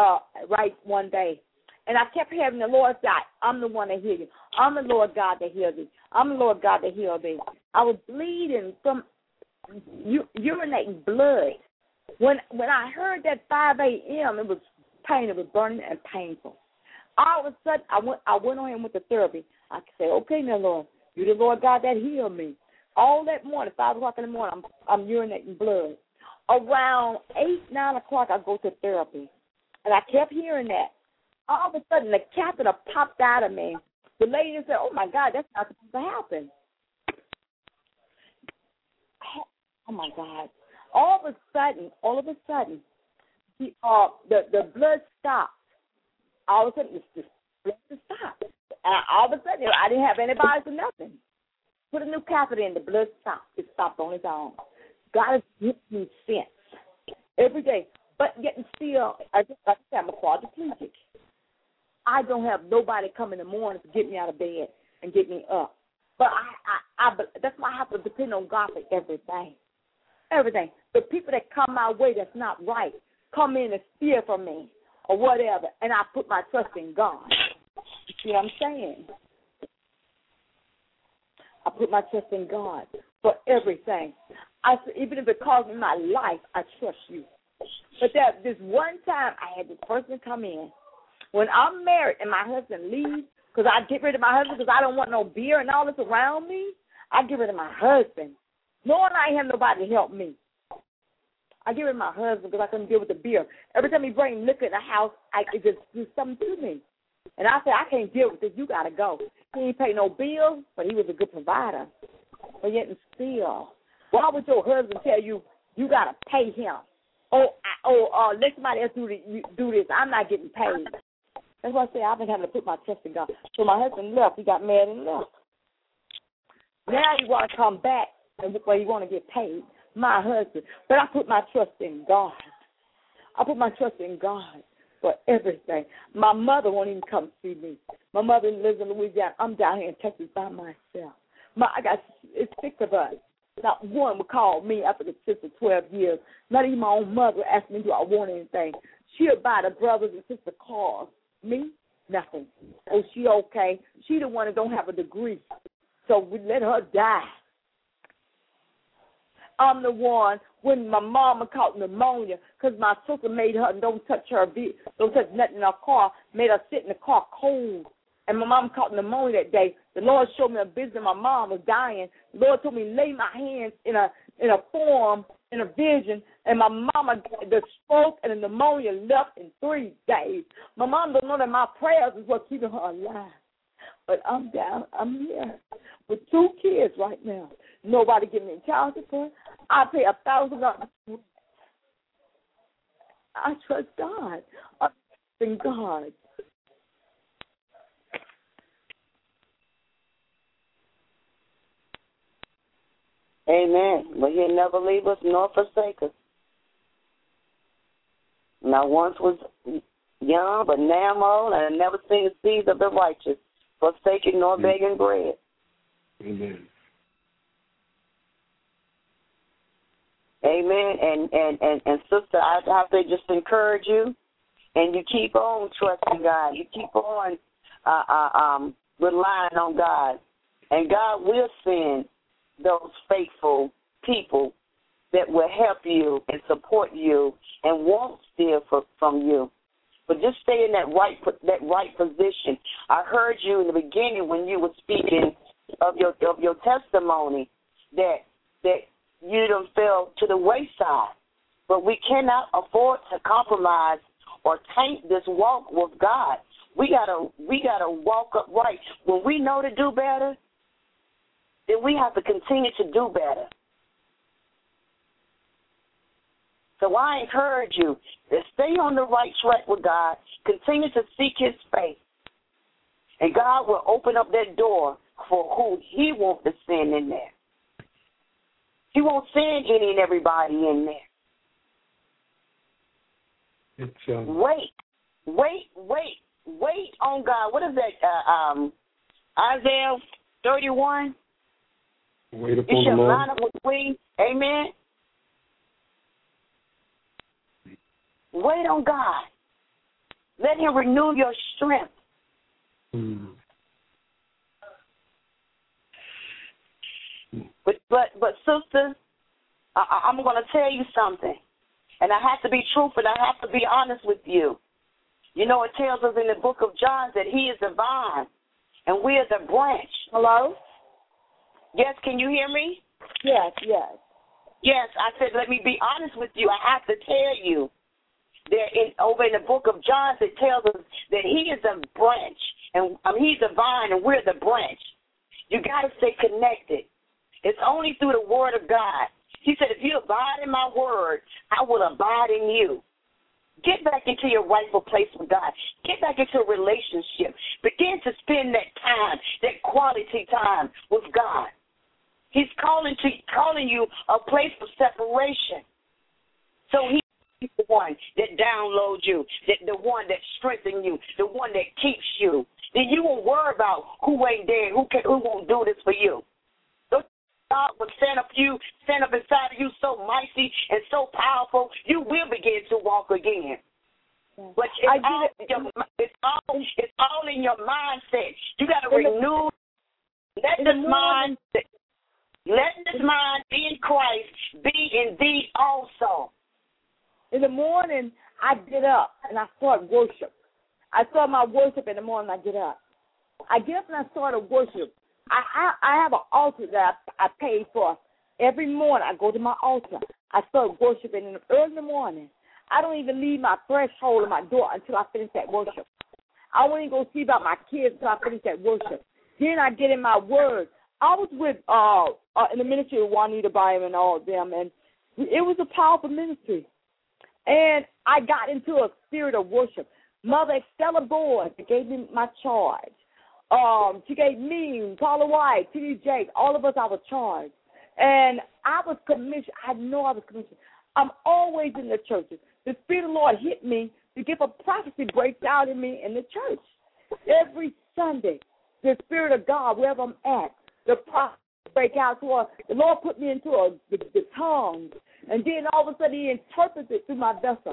one day, and I kept having the Lord say, I'm the one that heals you. I'm the Lord God that heals you. I'm the Lord God that heals thee. I was bleeding from urinating blood. When I heard that 5 a.m., it was pain. It was burning and painful. All of a sudden, I went on him with the therapy. I said, okay, now, Lord, you're the Lord God that healed me. All that morning, 5 o'clock in the morning, I'm urinating blood. Around 8, 9 o'clock, I go to therapy. And I kept hearing that. All of a sudden, the catheter popped out of me. The lady said, oh, my God, that's not supposed to happen. Oh, my God. All of a sudden, the blood stopped. All of a sudden, the blood stopped. And all of a sudden, I didn't have antibiotics or nothing. Put a new catheter in, the blood stopped. It stopped on its own. God has given me sense every day. But yet and still, like I said, I'm a quadriplegic. I don't have nobody come in the morning to get me out of bed and get me up. But that's why I have to depend on God for everything. Everything. The people that come my way that's not right come in and steal from me. or whatever, and I put my trust in God. You see what I'm saying? I put my trust in God for everything. I said, even if it costs me my life, I trust you. But this one time I had this person come in. When I'm married and my husband leaves, because I get rid of my husband because I don't want no beer and all this around me, I get rid of my husband, knowing I ain't have nobody to help me. I get rid of my husband because I couldn't deal with the beer. Every time he bring liquor in the house, it just do something to me. And I said, I can't deal with this. You got to go. He ain't pay no bills, but he was a good provider. But yet and still, why would your husband tell you you got to pay him? Let somebody else do this. I'm not getting paid. That's why I say I've been having to put my trust in God. So my husband left. He got mad and left. Now he want to come back where he want to get paid. My husband. But I put my trust in God. I put my trust in God for everything. My mother won't even come see me. My mother lives in Louisiana. I'm down here in Texas by myself. It's 6 of us. Not one would call me after the 6 or 12 years. Not even my own mother asked me, do I want anything? She'll buy the brothers and sisters cars. Me, nothing. Oh, she okay. She the one that don't have a degree. So we let her die. I'm the one when my mama caught pneumonia because my sister made her don't touch nothing in her car, made her sit in the car cold. And my mom caught pneumonia that day. The Lord showed me a vision. My mom was dying. The Lord told me to lay my hands in a form, in a vision, and my mama, the stroke and the pneumonia left in 3 days. My mom don't know that my prayers is what's keeping her alive. But I'm here with 2 kids right now. Nobody giving me child support. I pay $1,000. I trust God. I trust in God. Amen. But he'll never leave us nor forsake us. And I once was young, but now I'm old, and I never seen the seeds of the righteous forsaken nor begging bread. Amen. Amen. And sister, I have to just encourage you, and you keep on trusting God. You keep on relying on God, and God will send those faithful people that will help you and support you and won't steal from you. But just stay in that right position. I heard you in the beginning when you were speaking of your testimony that you done fell to the wayside. But we cannot afford to compromise or taint this walk with God. We gotta walk upright. When we know to do better, then we have to continue to do better. So I encourage you to stay on the right track with God, continue to seek his face, and God will open up that door for who he wants to send in there. He won't send any and everybody in there. Wait on God. What is that, Isaiah 31? Wait upon you shall the Lord. line up with wings. Amen. Wait on God. Let him renew your strength. But sister, I'm going to tell you something, and I have to be truthful. I have to be honest with you. You know, it tells us in the book of John that he is the vine, and we are the branch. Hello? Yes, can you hear me? Yes. Yes, I said, let me be honest with you. I have to tell you that over in the book of John, it tells us that he is a branch, and he's a vine, and we're the branch. You got to stay connected. It's only through the word of God. He said, if you abide in my word, I will abide in you. Get back into your rightful place with God. Get back into a relationship. Begin to spend that time, that quality time with God. He's calling you a place of separation. So he's the one that downloads you, the one that strengthens you, the one that keeps you. Then you won't worry about who ain't there, who won't do this for you. God will stand up inside of you so mighty and so powerful, you will begin to walk again. But it's all in your mindset. You got to renew. Let this mind be in Christ be in thee also. In the morning, I get up and I start worship. I start my worship in the morning. I get up. I get up and I start a worship. I have an altar that I pay for. Every morning I go to my altar. I start worshiping early in the morning. I don't even leave my threshold of my door until I finish that worship. I won't even go see about my kids until I finish that worship. Then I get in my word. I was with in the ministry of Juanita Bynum and all of them, and it was a powerful ministry. And I got into a spirit of worship. Mother Estella Boyd gave me my charge. She gave me, Paula White, T.D. Jakes, all of us our charge. And I was commissioned. I know I was commissioned. I'm always in the churches. The Spirit of the Lord hit me to give a prophecy breaks out in me in the church. Every Sunday, the Spirit of God, wherever I'm at, the prophecy break out to us. The Lord put me into the tongues. And then all of a sudden he interprets it through my vessel.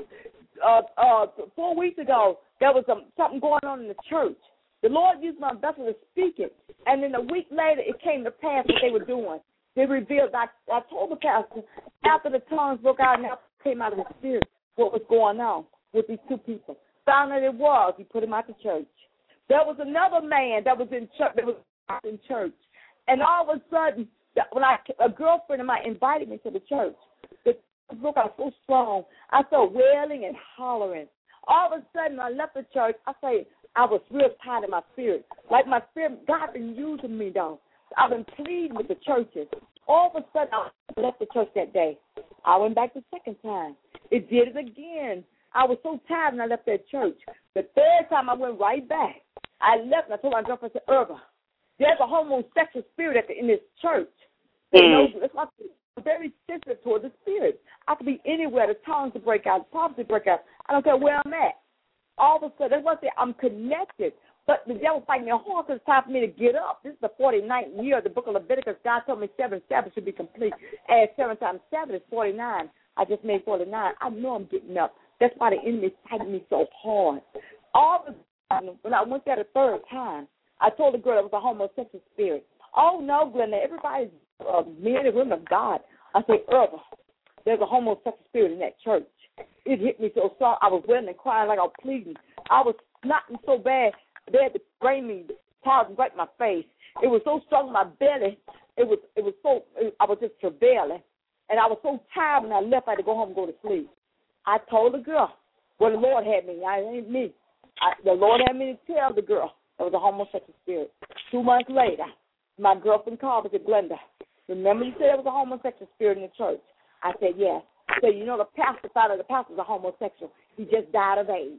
4 weeks ago, there was something going on in the church. The Lord used my vessel to speak it. And then a week later, it came to pass what they were doing. They revealed, I told the pastor, after the tongues broke out and came out of the spirit, what was going on with these two people. Found that it was. He put him out the church. There was another man that was in church. And all of a sudden, when a girlfriend of mine invited me to the church, the tongues broke out so strong, I started wailing and hollering. All of a sudden, I left the church. I was real tired of my spirit. Like my spirit, God been using me, though. I've been pleading with the churches. All of a sudden, I left the church that day. I went back the second time. It did it again. I was so tired when I left that church. The third time, I went right back. I left, and I told my girlfriend, I said, Irva, there's a homosexual spirit in this church. You know, that's why I'm very sensitive toward the spirit. I could be anywhere. The tongues will break out. The prophecy break out. I don't care where I'm at. All of a sudden, that's why I say I'm connected. But the devil's fighting me hard because it's time for me to get up. This is the 49th year of the book of Leviticus. God told me 7 Sabbaths should be complete. And 7 times 7 is 49. I just made 49. I know I'm getting up. That's why the enemy is fighting me so hard. All of a sudden, when I went there the third time, I told the girl it was a homosexual spirit. Oh, no, Glenda, everybody's men and women of God. I said, Irva, there's a homosexual spirit in that church. It hit me so strong. I was wailing and crying like I was pleading. I was snotting so bad. They had to bring me towels and wipe my face. It was so strong in my belly. I was just travailing. And I was so tired when I left, I had to go home and go to sleep. I told the girl, well, the Lord had me. It ain't me. The Lord had me to tell the girl it was a homosexual spirit. 2 months later, my girlfriend called me and said, Glenda, remember you said it was a homosexual spirit in the church? I said, yes. I said, you know, the pastor thought the pastor's a homosexual. He just died of AIDS.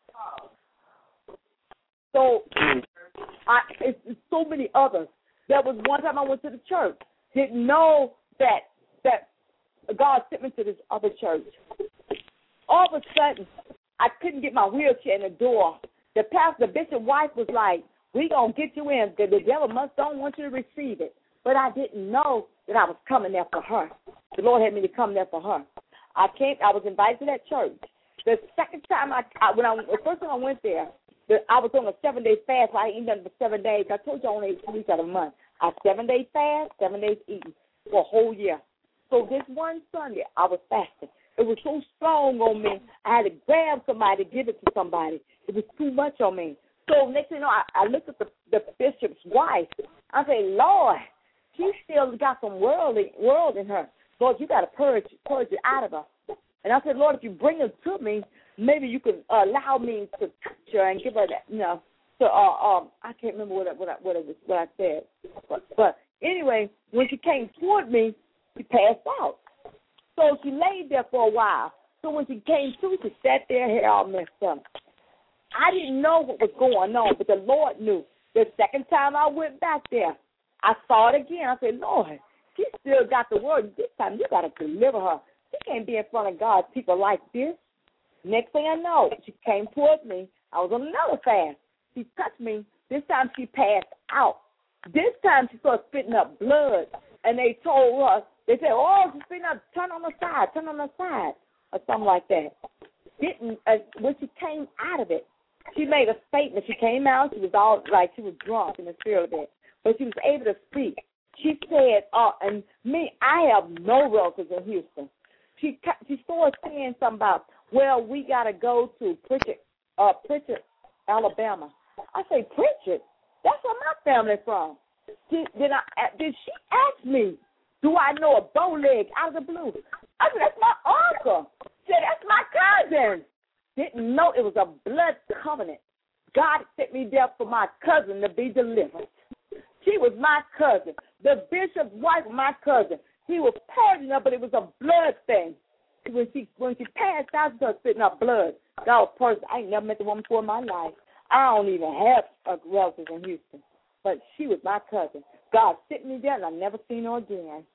So it's so many others. There was one time I went to the church, didn't know that God sent me to this other church. All of a sudden, I couldn't get my wheelchair in the door. The bishop's wife was like, we going to get you in. The devil don't want you to receive it. But I didn't know that I was coming there for her. The Lord had me to come there for her. I was invited to that church. The second time the first time I went there, I was on a 7-day fast. I ain't eaten nothing for 7 days. I told you I only ate 2 weeks out of a month. I 7-day fast, 7 days eating for a whole year. So this one Sunday, I was fasting. It was so strong on me, I had to grab somebody to give it to somebody. It was too much on me. So next thing you know, I looked at the bishop's wife. I said, Lord, she still got some world in her. Lord, you got to purge it out of her. And I said, Lord, if you bring her to me, maybe you could allow me to touch her and give her that, you know. So I can't remember what I said. But anyway, when she came toward me, she passed out. So she laid there for a while. So when she came to, she sat there, hair all messed up. I didn't know what was going on, but the Lord knew. The second time I went back there, I saw it again. I said, Lord, she still got the word. This time you got to deliver her. She can't be in front of God's people like this. Next thing I know, she came towards me. I was on another fast. She touched me. This time she passed out. This time she started spitting up blood. And they told her, they said, oh, she's spitting up, turn on the side, or something like that. didn't, when she came out of it, she made a statement. She came out, she was all like she was drunk in the spirit of it, but she was able to speak. She said, and me, I have no relatives in Houston. She started saying something about, well, we got to go to Pritchard, Alabama. I say, Pritchard? That's where my family's from. Did she ask me, do I know a bow leg out of the blue? I said, that's my uncle. She said, that's my cousin. Didn't know it was a blood covenant. God sent me there for my cousin to be delivered. She was my cousin. The bishop's wife was my cousin. He was pardoning her, but it was a blood thing. When she passed out, she started spitting up blood. That was personal. I ain't never met the woman before in my life. I don't even have relatives in Houston. But she was my cousin. God sent me there, and I never seen her again.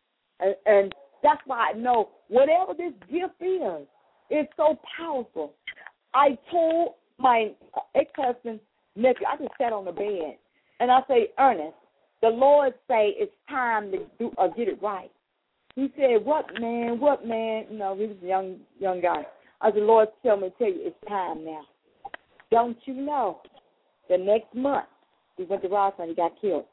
And that's why I know whatever this gift is, it's so powerful. I told my ex-husband, nephew, I just sat on the bed, and I say, Ernest, the Lord say it's time to get it right. He said, what man? No, he was a young guy. I said, Lord, tell you, it's time now. Don't you know? The next month, he went to Roswell, he got killed.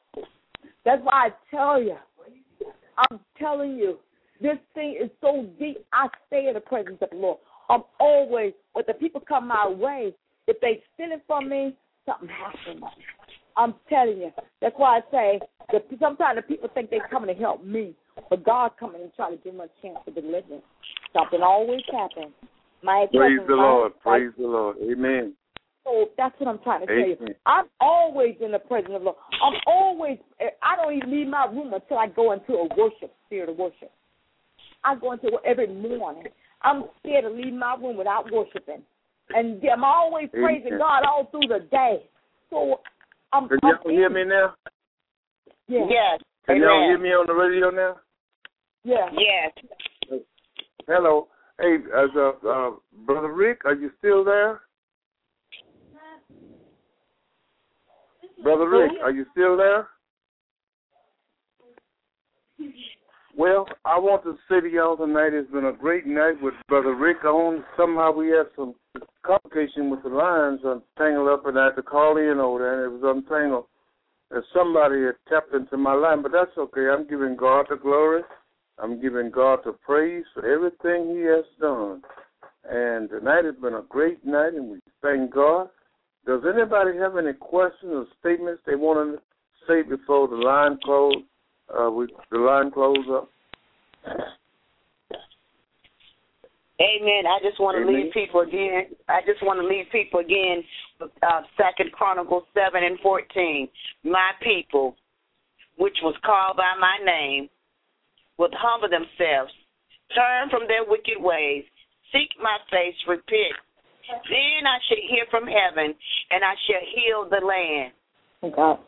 That's why I tell you, I'm telling you, this thing is so deep. I stay in the presence of the Lord. I'm always, when the people come my way, if they steal it from me, something happens. I'm telling you. That's why I say, sometimes the people think they're coming to help me, but God coming and trying to give them a chance to deliver. Something always happens. Praise the Lord. Praise the Lord. Amen. So that's what I'm trying to tell you. I'm always in the presence of the Lord. I don't even leave my room until I go into a spirit of worship. I go into it every morning. I'm scared to leave my room without worshiping. And I'm always praising God all through the day. So Can y'all hear me now? Yeah. Yes. Can y'all hear me on the radio now? Yeah. Yes. Hello. Hey, Brother Rick, are you still there? Brother Rick, are you still there? Well, I want to say to y'all tonight, it's been a great night with Brother Rick on. Somehow we had some complication with the lines tangled up, and I had to call in over there, and it was untangled. And somebody had tapped into my line, but that's okay. I'm giving God the glory. I'm giving God the praise for everything he has done. And tonight has been a great night, and we thank God. Does anybody have any questions or statements they want to say before the line close? Up. Amen. I just want to leave people again. With 2 Chronicles 7:14. My people, which was called by my name, would humble themselves, turn from their wicked ways, seek my face, repent. Then I shall hear from heaven, and I shall heal the land. Thank God.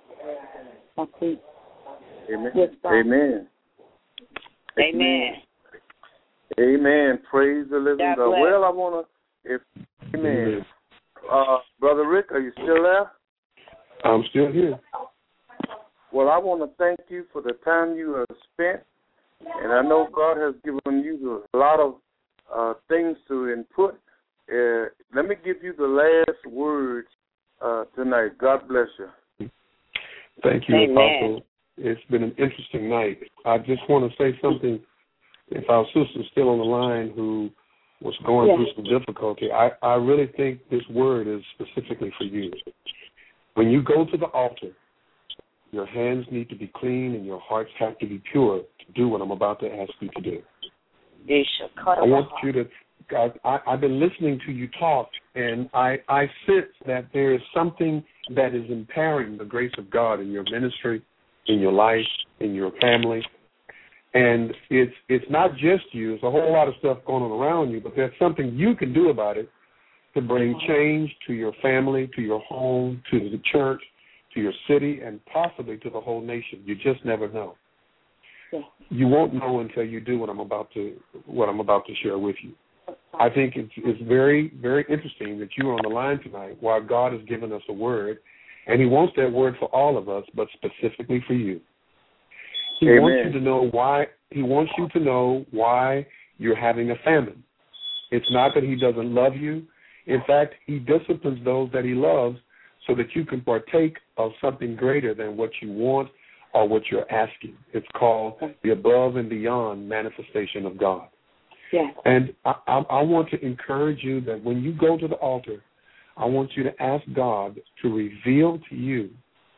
Amen. Yes, Amen. Amen. Amen. Praise the living God. Well, I want to, amen. Brother Rick, are you still there? I'm still here. Well, I want to thank you for the time you have spent, and I know God has given you a lot of things to input. Let me give you the last words tonight. God bless you. Thank you, Amen. Apostle. It's been an interesting night. I just want to say something. If our sister's still on the line who was going through some difficulty, I really think this word is specifically for you. When you go to the altar, your hands need to be clean and your hearts have to be pure to do what I'm about to ask you to do. I want you to, I've been listening to you talk, and I sense that there is something that is impairing the grace of God in your ministry, in your life, in your family. And it's not just you. There's a whole lot of stuff going on around you, but there's something you can do about it to bring change to your family, to your home, to the church, to your city, and possibly to the whole nation. You just never know. Yeah. You won't know until you do what I'm about to share with you. I think it's very, very interesting that you are on the line tonight while God has given us a word, and he wants that word for all of us, but specifically for you. He Amen. wants you to know why. He wants you to know why you're having a famine. It's not that he doesn't love you. In fact, he disciplines those that he loves so that you can partake of something greater than what you want or what you're asking. It's called the above and beyond manifestation of God. Yes. And I want to encourage you that when you go to the altar, I want you to ask God to reveal to you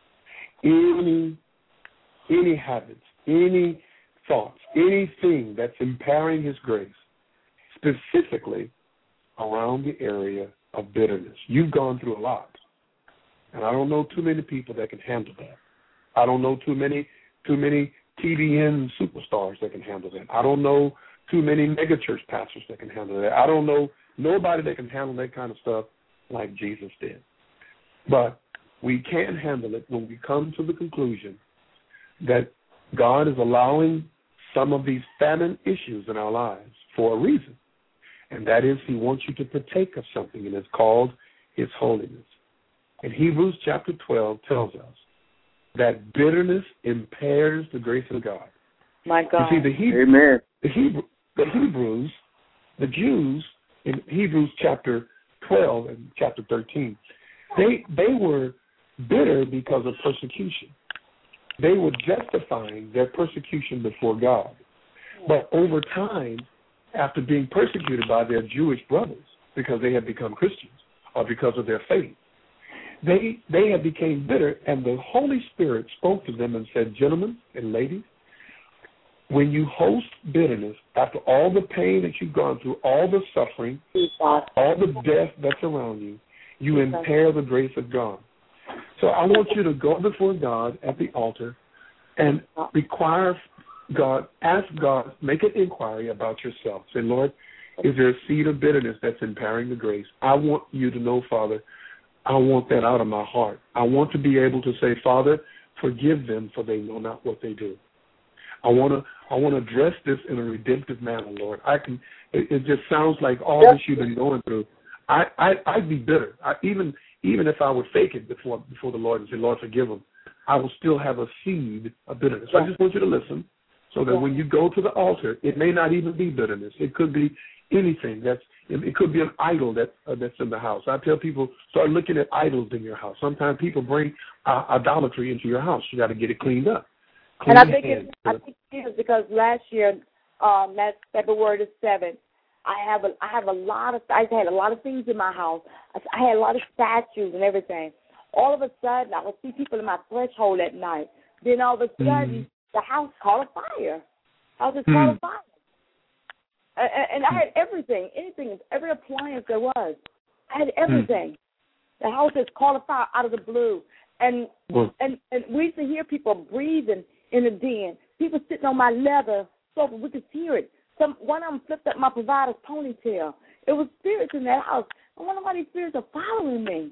any habits, any thoughts, anything that's impairing his grace, specifically around the area of bitterness. You've gone through a lot, and I don't know too many people that can handle that. I don't know too many TBN superstars that can handle that. I don't know too many megachurch pastors that can handle that. I don't know nobody that can handle that kind of stuff like Jesus did. But we can handle it when we come to the conclusion that God is allowing some of these famine issues in our lives for a reason, and that is he wants you to partake of something, and it's called his holiness. And Hebrews chapter 12 tells us that bitterness impairs the grace of God. My God. You see, the Jews, in Hebrews chapter 12 and chapter 13, they were bitter because of persecution. They were justifying their persecution before God. But over time, after being persecuted by their Jewish brothers because they had become Christians or because of their faith, they had become bitter, and the Holy Spirit spoke to them and said, gentlemen and ladies, when you host bitterness, after all the pain that you've gone through, all the suffering, all the death that's around you, you impair the grace of God. So I want you to go before God at the altar and require God, ask God, make an inquiry about yourself. Say, Lord, is there a seed of bitterness that's impairing the grace? I want you to know, Father, I want that out of my heart. I want to be able to say, Father, forgive them, for they know not what they do. I want to address this in a redemptive manner, Lord. It just sounds like all this you've been going through. I'd be bitter. Even if I would fake it before the Lord and say, Lord, forgive them, I will still have a seed of bitterness. So I just want you to listen so that when you go to the altar, it may not even be bitterness. It could be anything. It could be an idol that's in the house. I tell people, start looking at idols in your house. Sometimes people bring idolatry into your house. You got to get it cleaned up. And I think it is because last year, last February the 7th, I had a lot of things in my house. I had a lot of statues and everything. All of a sudden, I would see people in my threshold at night. Then all of a sudden, the house caught a fire. House just caught a fire. And I had everything, every appliance there was. I had everything. The house just caught a fire out of the blue. And we used to hear people breathing in the den. People sitting on my leather sofa. We could hear it. One of them flipped up my provider's ponytail. It was spirits in that house. I wonder why these spirits are following me.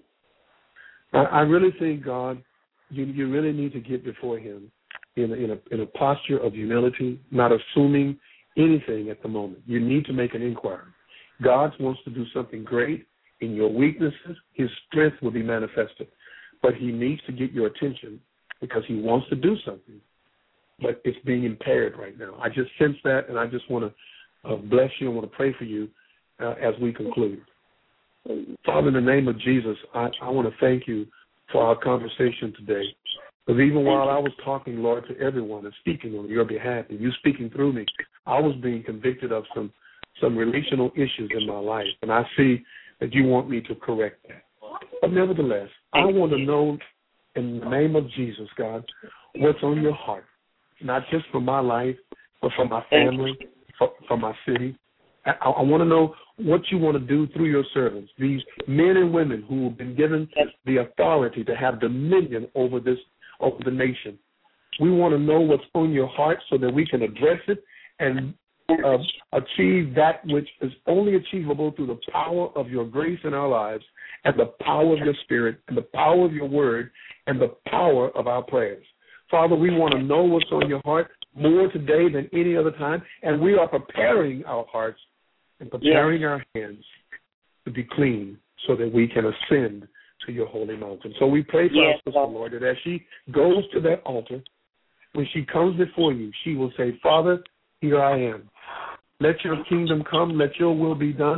I really think, God, you really need to get before him in a posture of humility, not assuming anything at the moment. You need to make an inquiry. God wants to do something great in your weaknesses. His strength will be manifested. But he needs to get your attention because he wants to do something. But it's being impaired right now. I just sense that, and I just want to bless you and want to pray for you as we conclude. Father, in the name of Jesus, I want to thank you for our conversation today. Because even while I was talking, Lord, to everyone and speaking on your behalf and you speaking through me, I was being convicted of some relational issues in my life. And I see that you want me to correct that. But nevertheless, I want to know in the name of Jesus, God, what's on your heart. Not just for my life, but for my family, for my city. I want to know what you want to do through your servants, these men and women who have been given the authority to have dominion over the nation. We want to know what's on your heart so that we can address it and achieve that which is only achievable through the power of your grace in our lives and the power of your spirit and the power of your word and the power of our prayers. Father, we want to know what's on your heart more today than any other time, and we are preparing our hearts and preparing our hands to be clean so that we can ascend to your holy mountain. So we pray for our sister, Lord, that as she goes to that altar, when she comes before you, she will say, Father, here I am. Let your kingdom come. Let your will be done.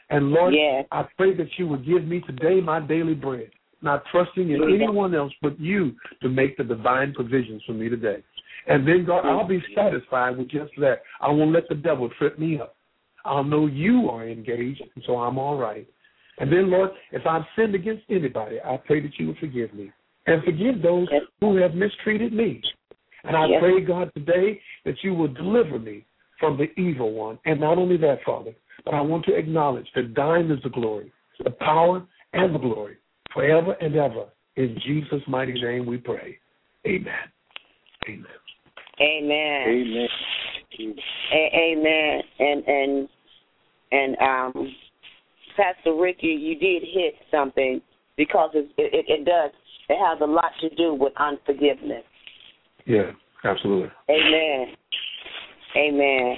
And, Lord, Yes. I pray that you would give me today my daily bread, not trusting in anyone else but you to make the divine provisions for me today. And then, God, I'll be satisfied with just that. I won't let the devil trip me up. I'll know you are engaged, and so I'm all right. And then, Lord, if I've sinned against anybody, I pray that you would forgive me and forgive those who have mistreated me. And I pray, God, today that you will deliver me from the evil one. And not only that, Father, but I want to acknowledge that thine is the glory, the power, and the glory forever and ever. In Jesus' mighty name we pray. Amen. Amen. Amen. Amen. Amen. And Pastor Ricky, you did hit something because it does. It has a lot to do with unforgiveness. Yeah, absolutely. Amen. Amen.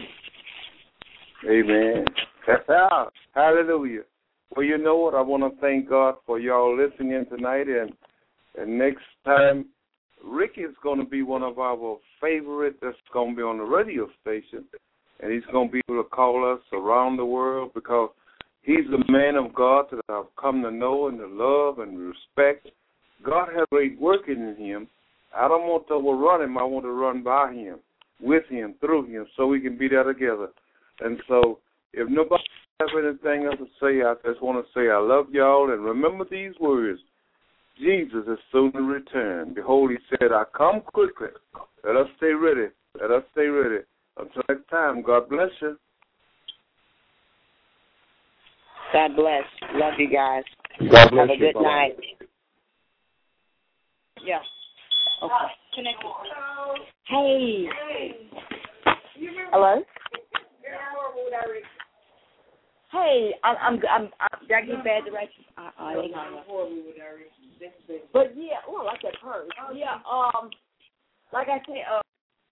Amen. Hallelujah. Well, you know what? I want to thank God for y'all listening tonight. And next time, Ricky is going to be one of our favorite that's going to be on the radio station. And he's going to be able to call us around the world because he's the man of God that I've come to know and to love and respect. God has great working in him. I don't want to overrun him. I want to run by him, with him, through him, so we can be there together. And so if nobody has anything else to say, I just want to say I love y'all. And remember these words. Jesus is soon to return. Behold, he said, I come quickly. Let us stay ready. Let us stay ready. Until next time, God bless you. God bless. Love you guys. God bless Have a you. good Bye-bye. night. Yeah. Okay. Connect. Hey. Hello. Hey, I'm did I get bad directions? But yeah, well, like that purse. Yeah. Like I said,